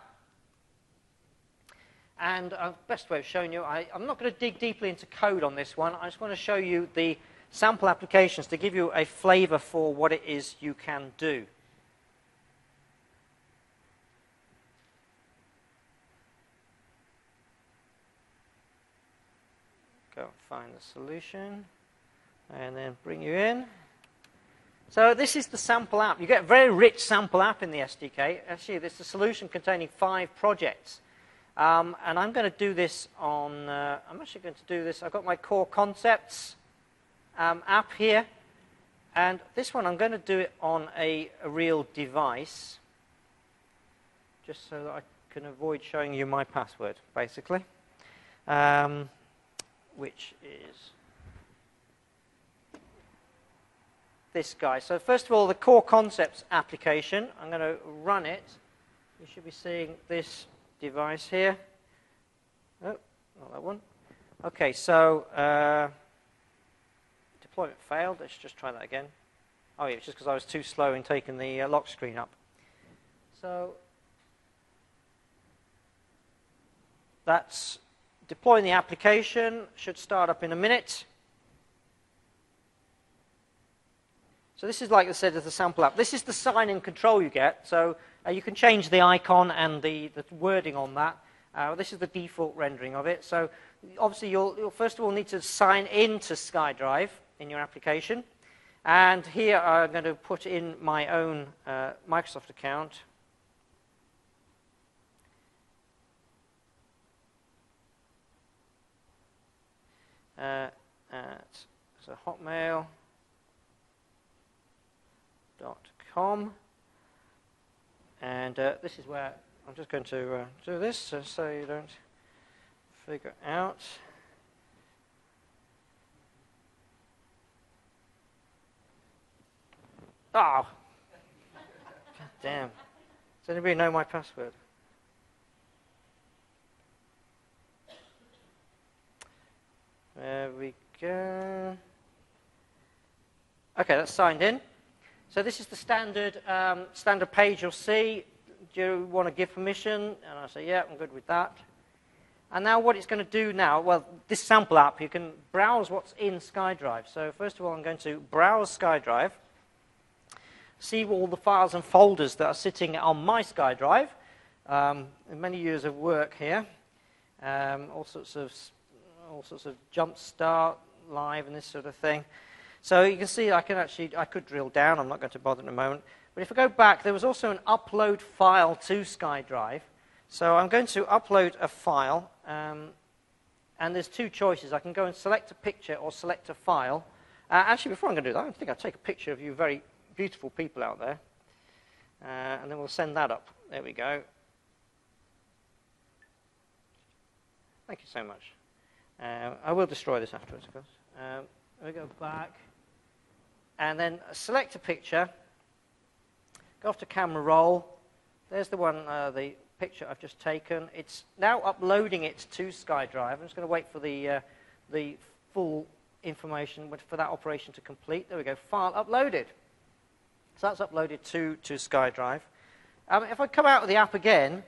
And the uh, best way of showing you, I, I'm not going to dig deeply into code on this one. I just want to show you the sample applications to give you a flavor for what it is you can do. Go and find the solution, and then bring you in. So this is the sample app. You get a very rich sample app in the S D K. Actually, this is a solution containing five projects. Um, and I'm going to do this on, uh, I'm actually going to do this, I've got my core concepts um, app here. And this one, I'm going to do it on a, a real device, just so that I can avoid showing you my password, basically, um, which is this guy. So first of all, the core concepts application, I'm going to run it. You should be seeing this device here. Oh, not that one. Okay, so uh, deployment failed. Let's just try that again. Oh, yeah, it's just because I was too slow in taking the uh, lock screen up. So that's deploying the application. Should start up in a minute. So this is, like I said, as the sample app. This is the sign-in control you get. So Uh, you can change the icon and the, the wording on that. Uh, this is the default rendering of it. So obviously, you'll, you'll first of all need to sign into SkyDrive in your application. And here I'm going to put in my own uh, Microsoft account. So hotmail dot com, and uh, this is where I'm just going to uh, do this uh, so you don't figure out. Oh! God damn. Does anybody know my password? There we go. Okay, that's signed in. So this is the standard um, standard page you'll see. Do you want to give permission? And I say, yeah, I'm good with that. And now what it's going to do now, well, this sample app, you can browse what's in SkyDrive. So first of all, I'm going to browse SkyDrive, see all the files and folders that are sitting on my SkyDrive. Um, many years of work here, um, all sorts of all sorts of jump start, live, and this sort of thing. So you can see I can actually, I could drill down. I'm not going to bother in a moment. But if I go back, there was also an upload file to SkyDrive. So I'm going to upload a file, um, and there's two choices. I can go and select a picture or select a file. Uh, actually, before I'm going to do that, I think I'll take a picture of you very beautiful people out there. Uh, and then we'll send that up. There we go. Thank you so much. Uh, I will destroy this afterwards, of course. Um, we go back, and then select a picture. Go off to camera roll. There's the one, uh, the picture I've just taken. It's now uploading it to SkyDrive. I'm just going to wait for the uh, the full information for that operation to complete. There we go. File uploaded. So that's uploaded to to SkyDrive. Um, if I come out of the app again,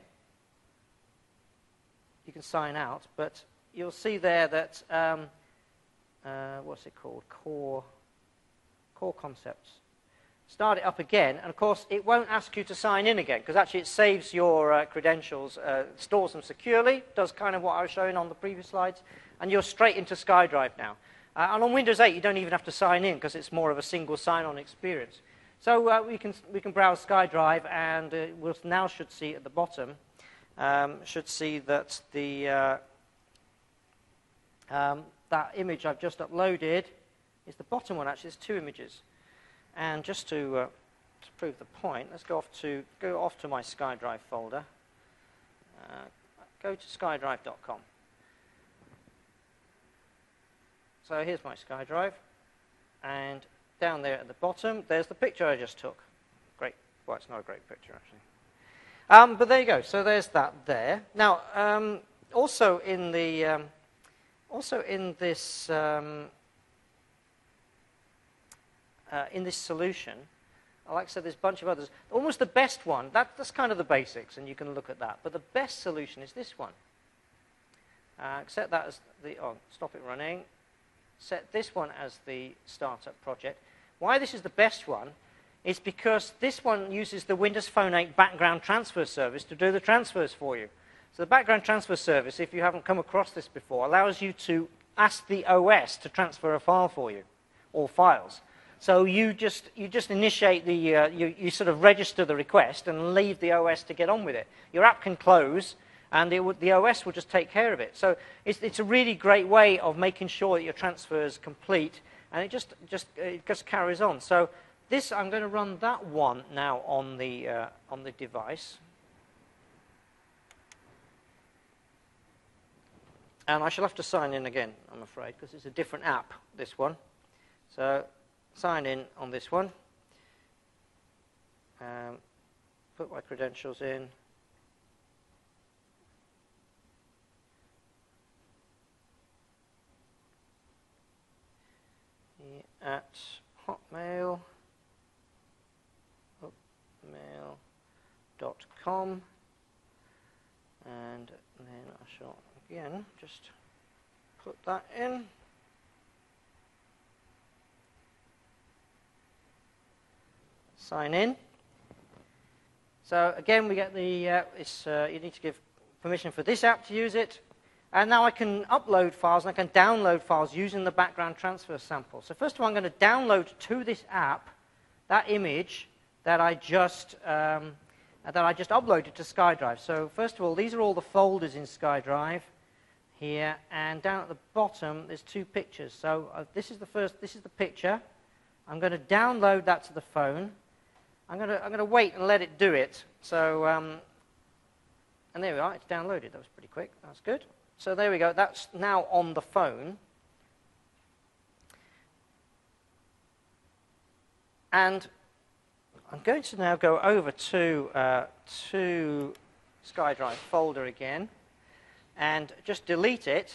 you can sign out, but you'll see there that, um, uh, what's it called? Core, core Concepts. Start it up again, and of course, it won't ask you to sign in again, because actually it saves your uh, credentials, uh, stores them securely, does kind of what I was showing on the previous slides, and you're straight into SkyDrive now. Uh, and on Windows eight, you don't even have to sign in, because it's more of a single sign-on experience. So uh, we can we can browse SkyDrive, and uh, we'll now should see at the bottom, um, should see that the uh, Um, that image I've just uploaded is the bottom one. Actually, there's two images. And just to, uh, to prove the point, let's go off to go off to my SkyDrive folder. Uh, go to skydrive dot com. So here's my SkyDrive, and down there at the bottom, there's the picture I just took. Great. Well, it's not a great picture actually. Um, but there you go. So there's that there. Now, um, also in the um, Also in this um, uh, in this solution, like I said, there's a bunch of others. Almost the best one, that, that's kind of the basics, and you can look at that. But the best solution is this one. Uh, set that as the, oh, stop it running. Set this one as the startup project. Why this is the best one is because this one uses the Windows Phone eight background transfer service to do the transfers for you. So the background transfer service, if you haven't come across this before, allows you to ask the O S to transfer a file for you, or files. So you just you just initiate the uh, you you sort of register the request and leave the O S to get on with it. Your app can close, and it would, the O S will just take care of it. So it's it's a really great way of making sure that your transfer is complete, and it just just it just carries on. So this I'm going to run that one now on the uh, on the device. And I shall have to sign in again, I'm afraid, because it's a different app, this one. So, sign in on this one. Um, put my credentials in. At hotmail, hotmail dot com. And then I shall again just put that in. Sign in. So again, we get the, uh, it's, uh, you need to give permission for this app to use it. And now I can upload files and I can download files using the background transfer sample. So first of all, I'm going to download to this app that image that I just um, that I just uploaded to SkyDrive. So first of all, these are all the folders in SkyDrive. here, and down at the bottom there's two pictures. So uh, this is the first, this is the picture. I'm going to download that to the phone. I'm going to, I'm going to wait and let it do it. So, um, and there we are, it's downloaded. That was pretty quick, that's good. So there we go, that's now on the phone. And I'm going to now go over to, uh, to SkyDrive folder again and just delete it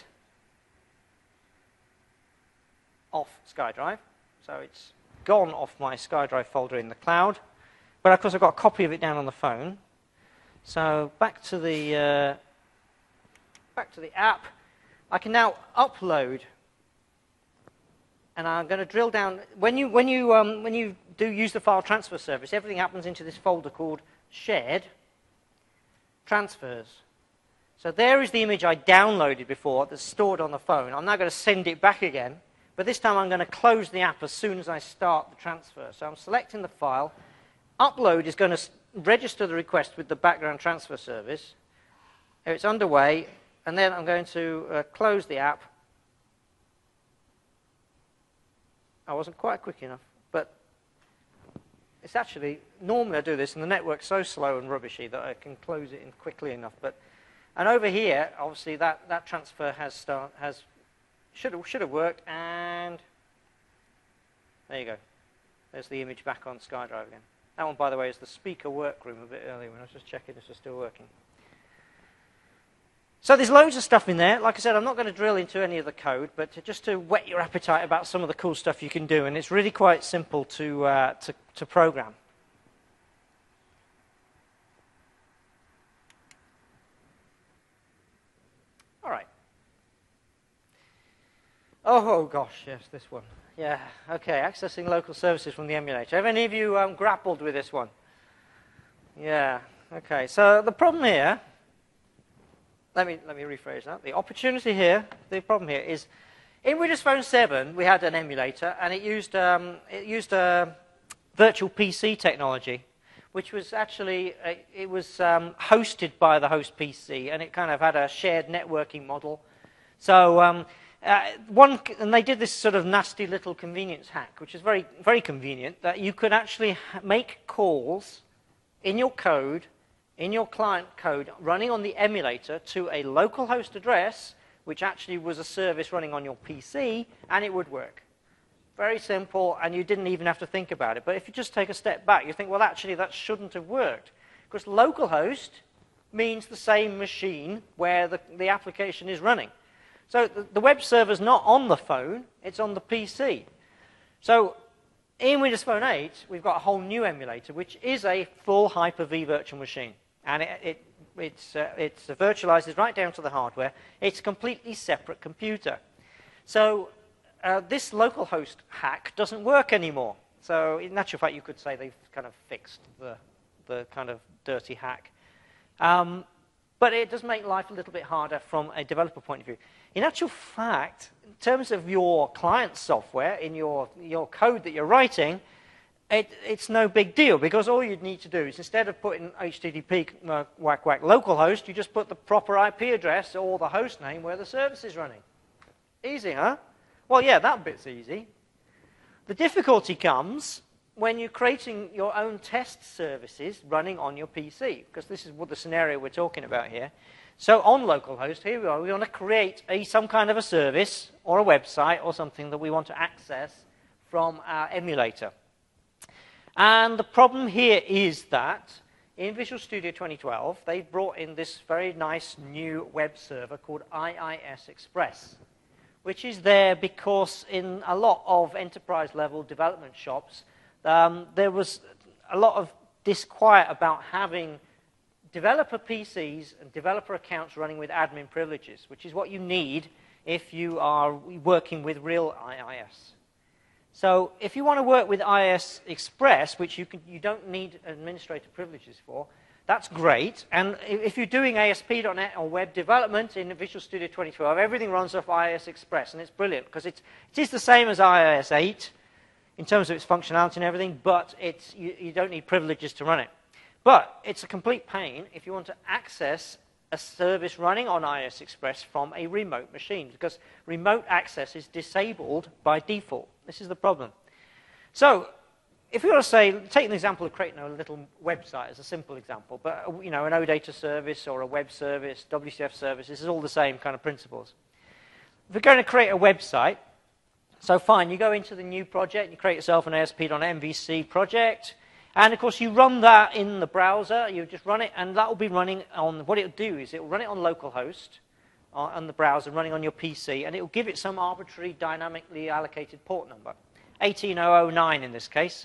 off SkyDrive. So it's gone off my SkyDrive folder in the cloud. But of course I've got a copy of it down on the phone. So back to the, uh, back to the app. I can now upload. And I'm going to drill down. When you, when, you, um, when you do use the file transfer service, everything happens into this folder called Shared Transfers. So there is the image I downloaded before that's stored on the phone. I'm now going to send it back again. But this time I'm going to close the app as soon as I start the transfer. So I'm selecting the file. Upload is going to register the request with the background transfer service. It's underway. And then I'm going to uh, close the app. I wasn't quite quick enough, but it's actually, normally I do this, and the network's so slow and rubbishy that I can close it in quickly enough. But, and over here, obviously, that, that transfer has, start, has should, have, should have worked, and there you go. There's the image back on SkyDrive again. That one, by the way, is the speaker workroom a bit earlier when I was just checking this was still working. So there's loads of stuff in there. Like I said, I'm not going to drill into any of the code, but to, just to whet your appetite about some of the cool stuff you can do. And it's really quite simple to, uh, to, to program. All right. Oh, oh gosh, yes, this one. Yeah, okay, accessing local services from the emulator. Have any of you um, grappled with this one? Yeah, okay. So the problem here... Let me, let me rephrase that. The opportunity here, the problem here is, in Windows Phone seven, we had an emulator, and it used, um, it used a virtual P C technology, which was actually, uh, it was um, hosted by the host P C, and it kind of had a shared networking model. So, um, uh, one, and they did this sort of nasty little convenience hack, which is very, very convenient, that you could actually make calls in your code in your client code running on the emulator to a local host address, which actually was a service running on your P C, and it would work. Very simple, and you didn't even have to think about it. But if you just take a step back, you think, well, actually, that shouldn't have worked. Because localhost means the same machine where the, the application is running. So the, the web server's not on the phone, it's on the P C. So in Windows Phone eight, we've got a whole new emulator, which is a full Hyper-V virtual machine. And it, it, it's, uh, it's virtualizes right down to the hardware. It's a completely separate computer. So uh, this localhost hack doesn't work anymore. So in actual fact, you could say they've kind of fixed the, the kind of dirty hack. Um, but it does make life a little bit harder from a developer point of view. In actual fact, in terms of your client software, in your, your code that you're writing, It, it's no big deal, because all you'd need to do is, instead of putting H T T P uh, whack whack localhost, you just put the proper I P address or the host name where the service is running. Easy, huh? Well, yeah, that bit's easy. The difficulty comes when you're creating your own test services running on your P C, because this is what the scenario we're talking about here. So on localhost, here we are, we want to create a, some kind of a service or a website or something that we want to access from our emulator. And the problem here is that in Visual Studio twenty twelve, they've brought in this very nice new web server called I I S Express, which is there because in a lot of enterprise-level development shops, um, there was a lot of disquiet about having developer P Cs and developer accounts running with admin privileges, which is what you need if you are working with real I I S. So if you want to work with I I S Express, which you, can, you don't need administrator privileges for, that's great. And if you're doing A S P dot net or web development in Visual Studio twenty twelve, everything runs off I I S Express, and it's brilliant because it's, it is the same as I I S eight in terms of its functionality and everything, but it's, you, you don't need privileges to run it. But it's a complete pain if you want to access a service running on I S Express from a remote machine, because remote access is disabled by default. This is the problem. So if we were to say, take an example of creating a little website as a simple example, but you know, an OData service or a web service, W C F service, this is all the same kind of principles. If we're going to create a website, so fine, you go into the new project, you create yourself an A S P dot net M V C project, and of course you run that in the browser, you just run it, and that will be running on, what it will do is it will run it on localhost, on, on the browser, running on your P C, and it will give it some arbitrary dynamically allocated port number, eighteen thousand nine in this case.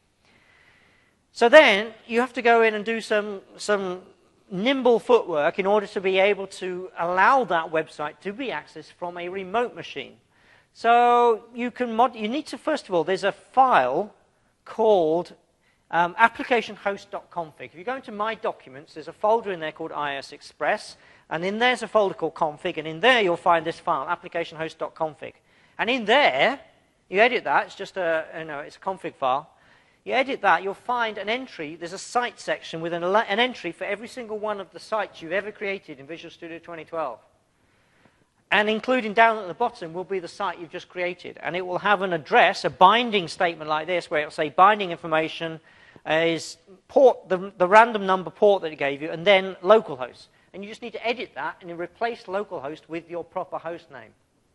So then you have to go in and do some, some nimble footwork in order to be able to allow that website to be accessed from a remote machine. So you can mod, you need to, first of all, there's a file called um, application host dot config. If you go into My Documents, there's a folder in there called I S Express, and in there's a folder called config, and in there you'll find this file, application host dot config. And in there, you edit that, it's just a, you know, it's a config file. You edit that, you'll find an entry, there's a site section with an, an entry for every single one of the sites you've ever created in Visual Studio twenty twelve. And including down at the bottom will be the site you've just created. And it will have an address, a binding statement like this, where it will say binding information is port, the, the random number port that it gave you, and then localhost. And you just need to edit that and you replace localhost with your proper host name.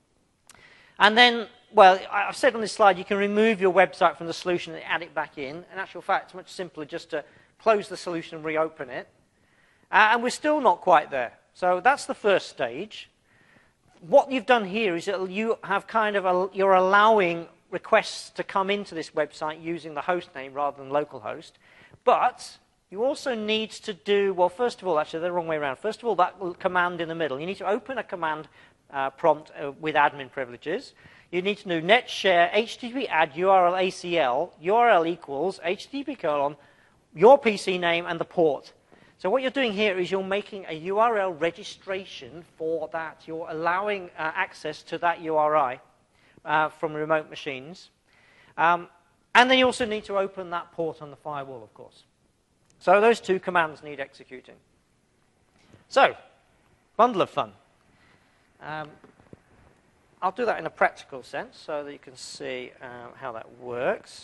And then, well, I've said on this slide, you can remove your website from the solution and add it back in. In actual fact, it's much simpler just to close the solution and reopen it. Uh, and we're still not quite there. So that's the first stage. What you've done here is that you have kind of, a, you're allowing requests to come into this website using the host name rather than localhost. But you also need to do, well, first of all, actually, the wrong way around. First of all, that command in the middle. You need to open a command Uh, prompt uh, with admin privileges. You need to do net share H T T P add U R L A C L, U R L equals H T T P colon, your P C name and the port. So what you're doing here is you're making a U R L registration for that. You're allowing uh, access to that U R I uh, from remote machines. Um, and then you also need to open that port on the firewall, of course. So those two commands need executing. So, bundle of fun. Um, I'll do that in a practical sense so that you can see uh, how that works.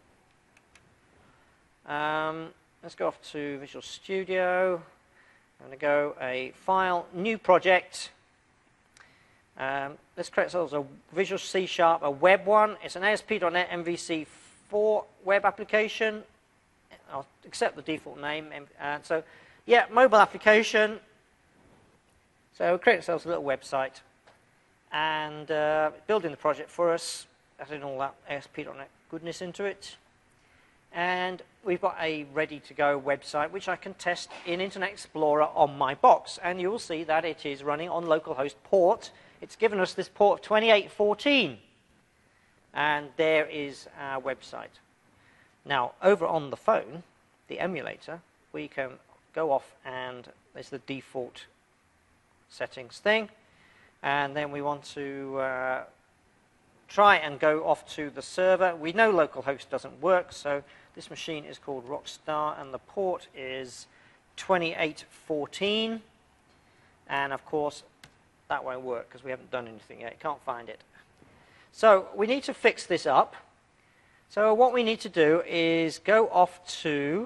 Um, let's go off to Visual Studio. I'm going to go a file, new project. Um, let's create ourselves a Visual C Sharp, a web one. It's an A S P dot net M V C four web application. I'll accept the default name. Uh, so, yeah, mobile application. So we'll create ourselves a little website and uh, building the project for us, adding all that A S P dot net goodness into it. And we've got a ready-to-go website which I can test in Internet Explorer on my box. And you will see that it is running on localhost port. It's given us this port of twenty-eight fourteen. And there is our website. Now, over on the phone, the emulator, we can go off and there's the default settings thing, and then we want to uh, try and go off to the server. We know localhost doesn't work, so this machine is called Rockstar, and the port is twenty-eight fourteen, and of course that won't work because we haven't done anything yet. Can't find it. So we need to fix this up. So what we need to do is go off to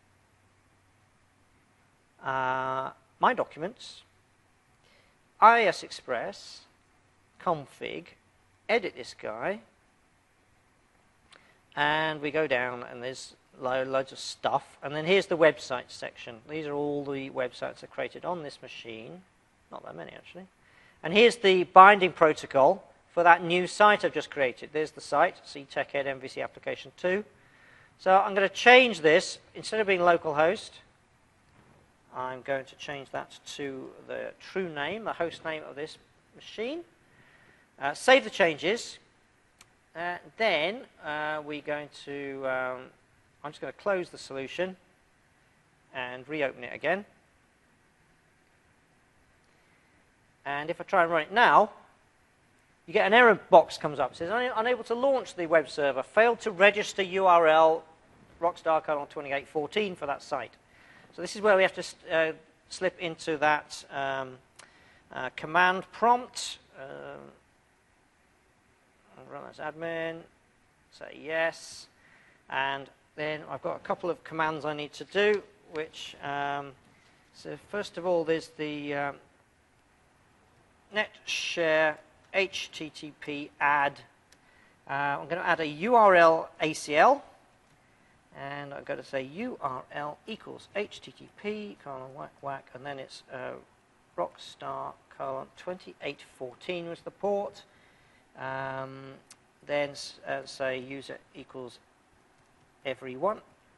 uh, My Documents, I S Express, config, edit this guy, and we go down and there's lo loads of stuff, and then here's the website section. These are all the websites that are created on this machine, not that many actually, and here's the binding protocol for that new site I've just created. There's the site, C TechEd M V C Application two. So I'm going to change this, instead of being localhost, I'm going to change that to the true name, the host name of this machine. Uh, save the changes. Uh, then uh, we're going to, um, I'm just going to close the solution and reopen it again. And if I try and run it now, you get an error box comes up. It says, unable to launch the web server, failed to register U R L Rockstar colon twenty-eight fourteen for that site. So this is where we have to uh, slip into that um, uh, command prompt. Um, run as admin, say yes, and then I've got a couple of commands I need to do, which, um, so first of all, there's the um, net share H T T P add. Uh, I'm going to add a U R L A C L, and I'm going to say U R L equals H T T P colon whack whack, and then it's uh, Rockstar colon twenty-eight fourteen was the port. Um, then uh, say user equals everyone.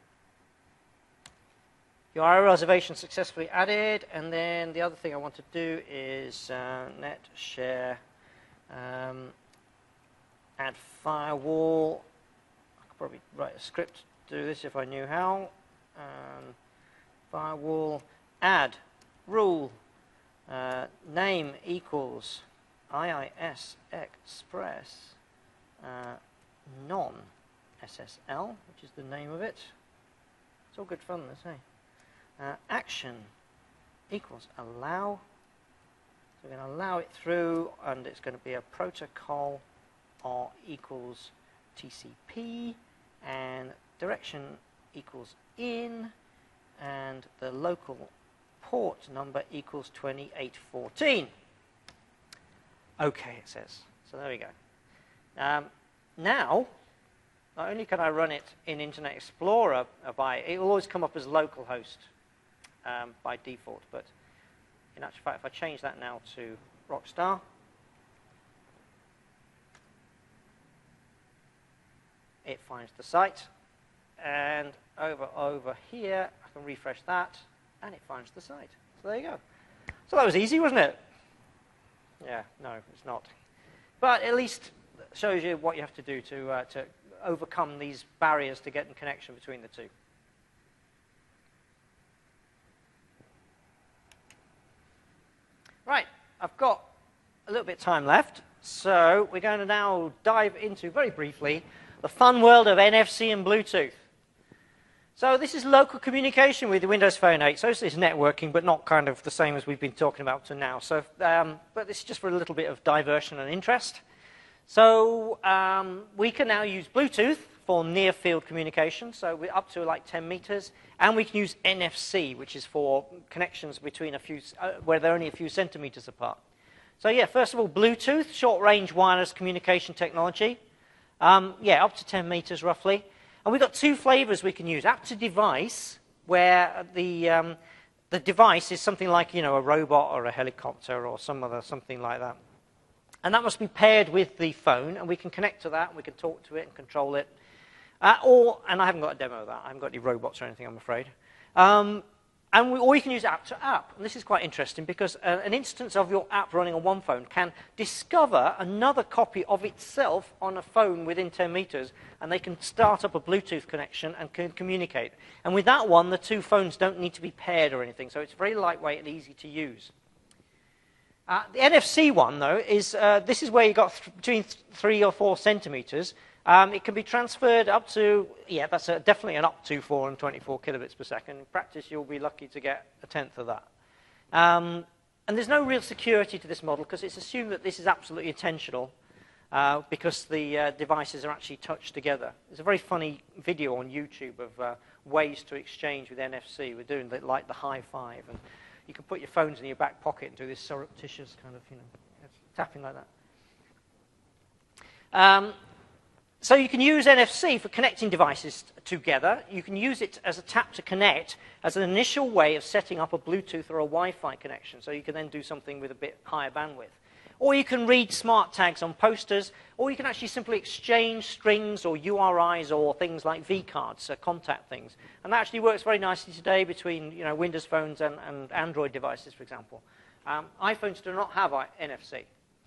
U R L reservation successfully added, and then the other thing I want to do is uh, net share um, add firewall. I could probably write a script to do this if I knew how. Um, firewall add rule uh, name equals I I S Express uh, non S S L, which is the name of it. It's all good fun, this, hey? Uh, action equals allow. So we're going to allow it through, and it's going to be a protocol or equals T C P, and direction equals in, and the local port number equals twenty-eight fourteen. Okay, it says. So there we go. Um, now, not only can I run it in Internet Explorer by, it will always come up as localhost um, by default, but in actual fact, if I change that now to Rockstar, it finds the site, and over over here, I can refresh that, and it finds the site. So there you go. So that was easy, wasn't it? Yeah, no, it's not. But at least shows you what you have to do to, uh, to overcome these barriers to getting connection between the two. Right, I've got a little bit of time left, so we're going to now dive into, very briefly, the fun world of N F C and Bluetooth. So this is local communication with the Windows Phone eight. So it's networking, but not kind of the same as we've been talking about up to now. So, um, but this is just for a little bit of diversion and interest. So um, we can now use Bluetooth for near-field communication. So we're up to like ten meters, and we can use N F C, which is for connections between a few, uh, where they're only a few centimeters apart. So yeah, first of all, Bluetooth, short-range wireless communication technology. Um, yeah, up to ten meters roughly. And we've got two flavors we can use. App to device, where the, um, the device is something like, you know, a robot or a helicopter or some other, something like that. And that must be paired with the phone, and we can connect to that, we can talk to it and control it. Uh, or, and I haven't got a demo of that, I haven't got any robots or anything, I'm afraid. Um, and we, or we can use app to app. And this is quite interesting because uh, an instance of your app running on one phone can discover another copy of itself on a phone within ten meters, and they can start up a Bluetooth connection and can communicate. And with that one, the two phones don't need to be paired or anything, so it's very lightweight and easy to use. Uh, the N F C one, though, is uh, this is where you've got th between th three or four centimeters. Um, it can be transferred up to, yeah, that's a, definitely an up to four hundred twenty-four kilobits per second. In practice, you'll be lucky to get a tenth of that. Um, and there's no real security to this model because it's assumed that this is absolutely intentional uh, because the uh, devices are actually touched together. There's a very funny video on YouTube of uh, ways to exchange with N F C. We're doing the, like the high five, and you can put your phones in your back pocket and do this surreptitious kind of, you know, tapping like that. Um, So you can use N F C for connecting devices together. You can use it as a tap to connect as an initial way of setting up a Bluetooth or a Wi-Fi connection. So you can then do something with a bit higher bandwidth. Or you can read smart tags on posters, or you can actually simply exchange strings or U R Is or things like V-cards, so contact things. And that actually works very nicely today between, you know, Windows phones and, and Android devices, for example. Um, iPhones do not have N F C.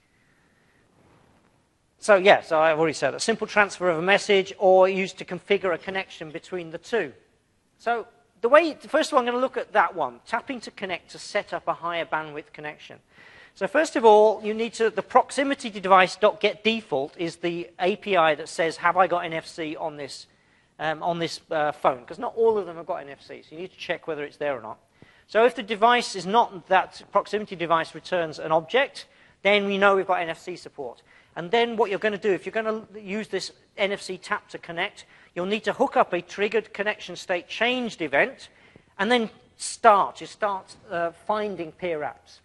So yeah, so I've already said a simple transfer of a message or used to configure a connection between the two. So the way, first of all, I'm going to look at that one, tapping to connect to set up a higher bandwidth connection. So first of all, you need to, the proximity to device.getDefault is the A P I that says, have I got N F C on this, um, on this uh, phone? Because not all of them have got N F C, so you need to check whether it's there or not. So if the device is not, that proximity device returns an object, then we know we've got N F C support. And then what you're going to do, if you're going to use this N F C tap to connect, you'll need to hook up a triggered connection state changed event, and then start. You start uh, finding peer apps.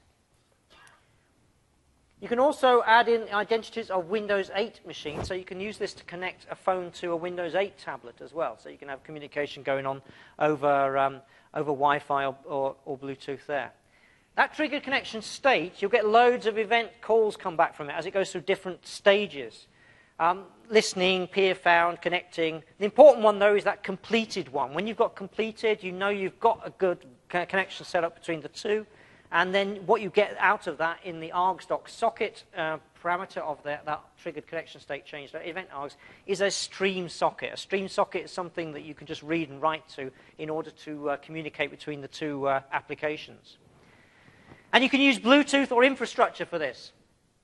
You can also add in identities of Windows eight machines, so you can use this to connect a phone to a Windows eight tablet as well, so you can have communication going on over, um, over Wi-Fi or, or, or Bluetooth there. That triggered connection state, you'll get loads of event calls come back from it as it goes through different stages. Um, listening, peer found, connecting. The important one, though, is that completed one. When you've got completed, you know you've got a good connection set up between the two. And then what you get out of that in the args.doc socket uh, parameter of the, that triggered connection state change, that event args, is a stream socket. A stream socket is something that you can just read and write to in order to uh, communicate between the two uh, applications. And you can use Bluetooth or infrastructure for this.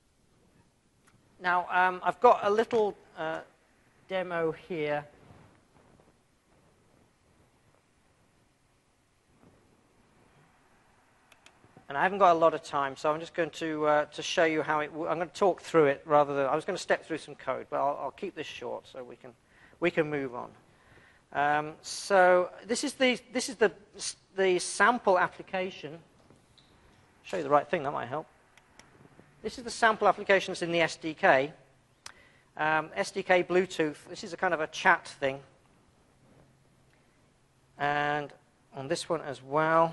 Now, um, I've got a little uh, demo here. And I haven't got a lot of time, so I'm just going to, uh, to show you how it... I'm going to talk through it rather than... I was going to step through some code, but I'll, I'll keep this short so we can, we can move on. Um, so this is, the, this is the, the sample application. Show you the right thing, that might help. This is the sample application that's in the S D K. Um, S D K Bluetooth. This is a kind of a chat thing. And on this one as well.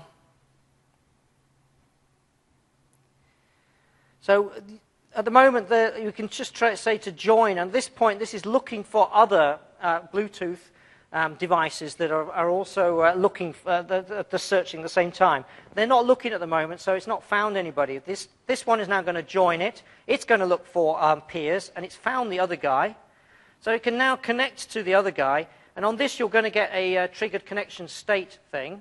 So at the moment, the, you can just try to say to join. And at this point, this is looking for other uh, Bluetooth um, devices that are, are also uh, looking, for, uh, they're, they're searching at the same time. They're not looking at the moment, so it's not found anybody. This, this one is now going to join it. It's going to look for um, peers, and it's found the other guy. So it can now connect to the other guy. And on this, you're going to get a uh, triggered connection state thing.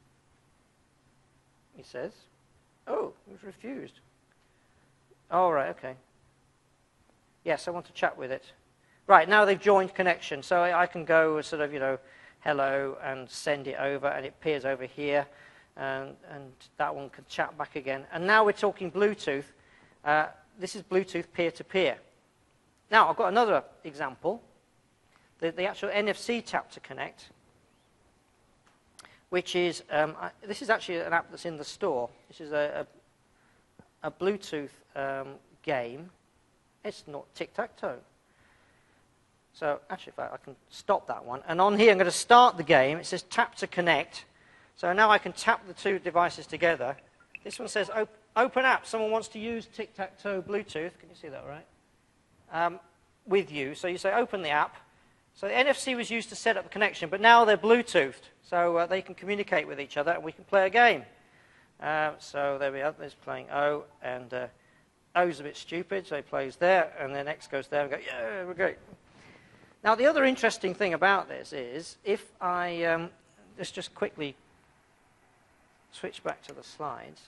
He says, oh, it was refused. Oh, right, okay. Yes, I want to chat with it. Right, now they've joined connection, so I can go sort of, you know, hello, and send it over, and it appears over here, and, and that one can chat back again. And now we're talking Bluetooth. Uh, this is Bluetooth peer-to-peer. Now, I've got another example, the, the actual N F C tap to connect, which is, um, I, this is actually an app that's in the store. This is a, a, a Bluetooth um, game. It's not tic-tac-toe. So actually, if I, I can stop that one. And on here, I'm going to start the game. It says tap to connect. So now I can tap the two devices together. This one says op open app. Someone wants to use tic-tac-toe Bluetooth. Can you see that all right? Um, with you. So you say open the app. So the N F C was used to set up the connection, but now they're Bluetoothed. So uh, they can communicate with each other, and we can play a game. Uh, so there we are. There's playing O, and uh, O's a bit stupid, so he plays there, and then X goes there and go, yeah, we're great. Now, the other interesting thing about this is, if I um, let's just quickly switch back to the slides,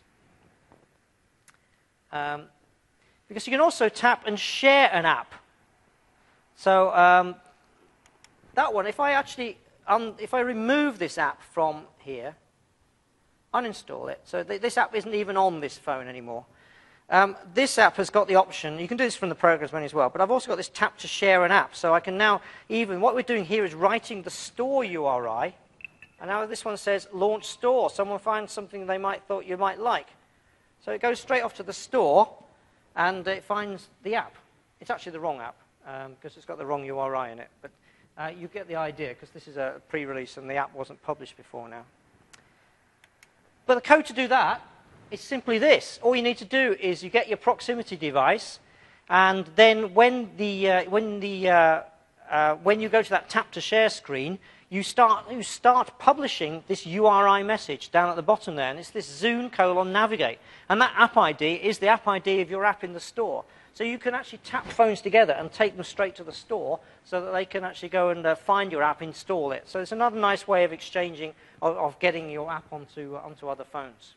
um, because you can also tap and share an app. So um, that one, if I actually, um, if I remove this app from here, uninstall it, so th this app isn't even on this phone anymore. Um, this app has got the option, you can do this from the programs menu as well, but I've also got this tap to share an app, so I can now even, what we're doing here is writing the store U R I, and now this one says launch store. Someone finds something they might thought you might like. So it goes straight off to the store, and it finds the app. It's actually the wrong app, um, because it's got the wrong U R I in it, but uh, you get the idea, because this is a pre-release and the app wasn't published before now. But the code to do that is simply this. All you need to do is you get your proximity device, and then when the uh, when the uh, uh, when you go to that tap to share screen, you start you start publishing this U R I message down at the bottom there, and it's this Zune colon navigate, and that app I D is the app I D of your app in the store. So you can actually tap phones together and take them straight to the store, so that they can actually go and uh, find your app, install it. So it's another nice way of exchanging, of, of getting your app onto uh, onto other phones.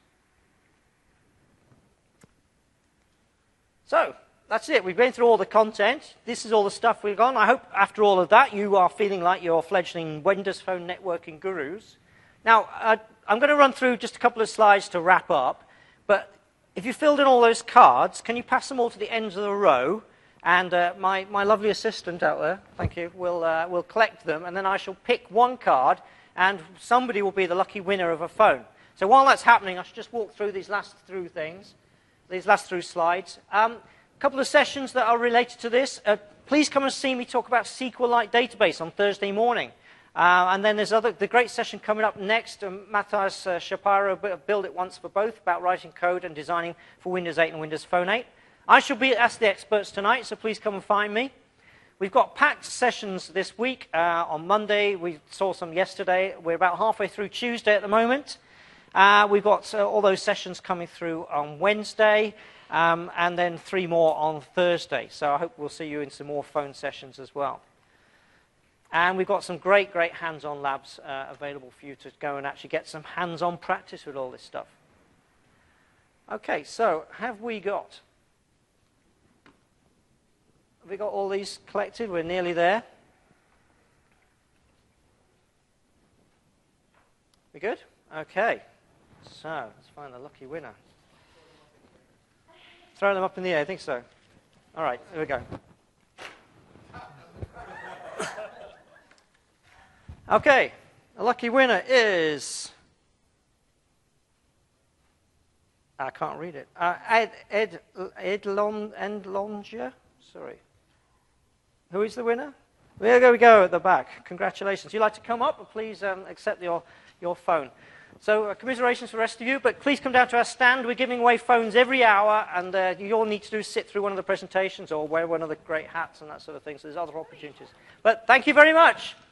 So, that's it. We've been through all the content. This is all the stuff we've gone. I hope after all of that, you are feeling like you're fledgling Windows Phone networking gurus. Now, uh, I'm going to run through just a couple of slides to wrap up, but if you filled in all those cards, can you pass them all to the ends of the row? And uh, my, my lovely assistant out there, thank you, will, uh, will collect them, and then I shall pick one card, and somebody will be the lucky winner of a phone. So while that's happening, I should just walk through these last through things, these last through slides. Um, a couple of sessions that are related to this. Uh, please come and see me talk about S Q Lite database on Thursday morning. Uh, and then there's other, the great session coming up next. Um, Matthias uh, Shapiro, Build It Once for Both, about writing code and designing for Windows eight and Windows Phone eight. I shall be at Ask the Experts tonight, so please come and find me. We've got packed sessions this week. Uh, on Monday, we saw some yesterday. We're about halfway through Tuesday at the moment. Uh, we've got uh, all those sessions coming through on Wednesday, um, and then three more on Thursday. So I hope we'll see you in some more phone sessions as well. And we've got some great, great hands-on labs uh, available for you to go and actually get some hands-on practice with all this stuff. Okay, so have we got... Have we got all these collected? We're nearly there. We good? Okay. So, let's find the lucky winner. Throw them up in the air, I think so. All right, here we go. Okay, the lucky winner is... I can't read it. Uh, Ed, Ed, Ed Lon, Endlonger? Sorry. Who is the winner? There we go at the back. Congratulations. You'd like to come up, please um, accept your, your phone. So uh, commiserations for the rest of you, but please come down to our stand. We're giving away phones every hour, and uh, you all need to do is sit through one of the presentations or wear one of the great hats and that sort of thing, so there's other opportunities. But thank you very much.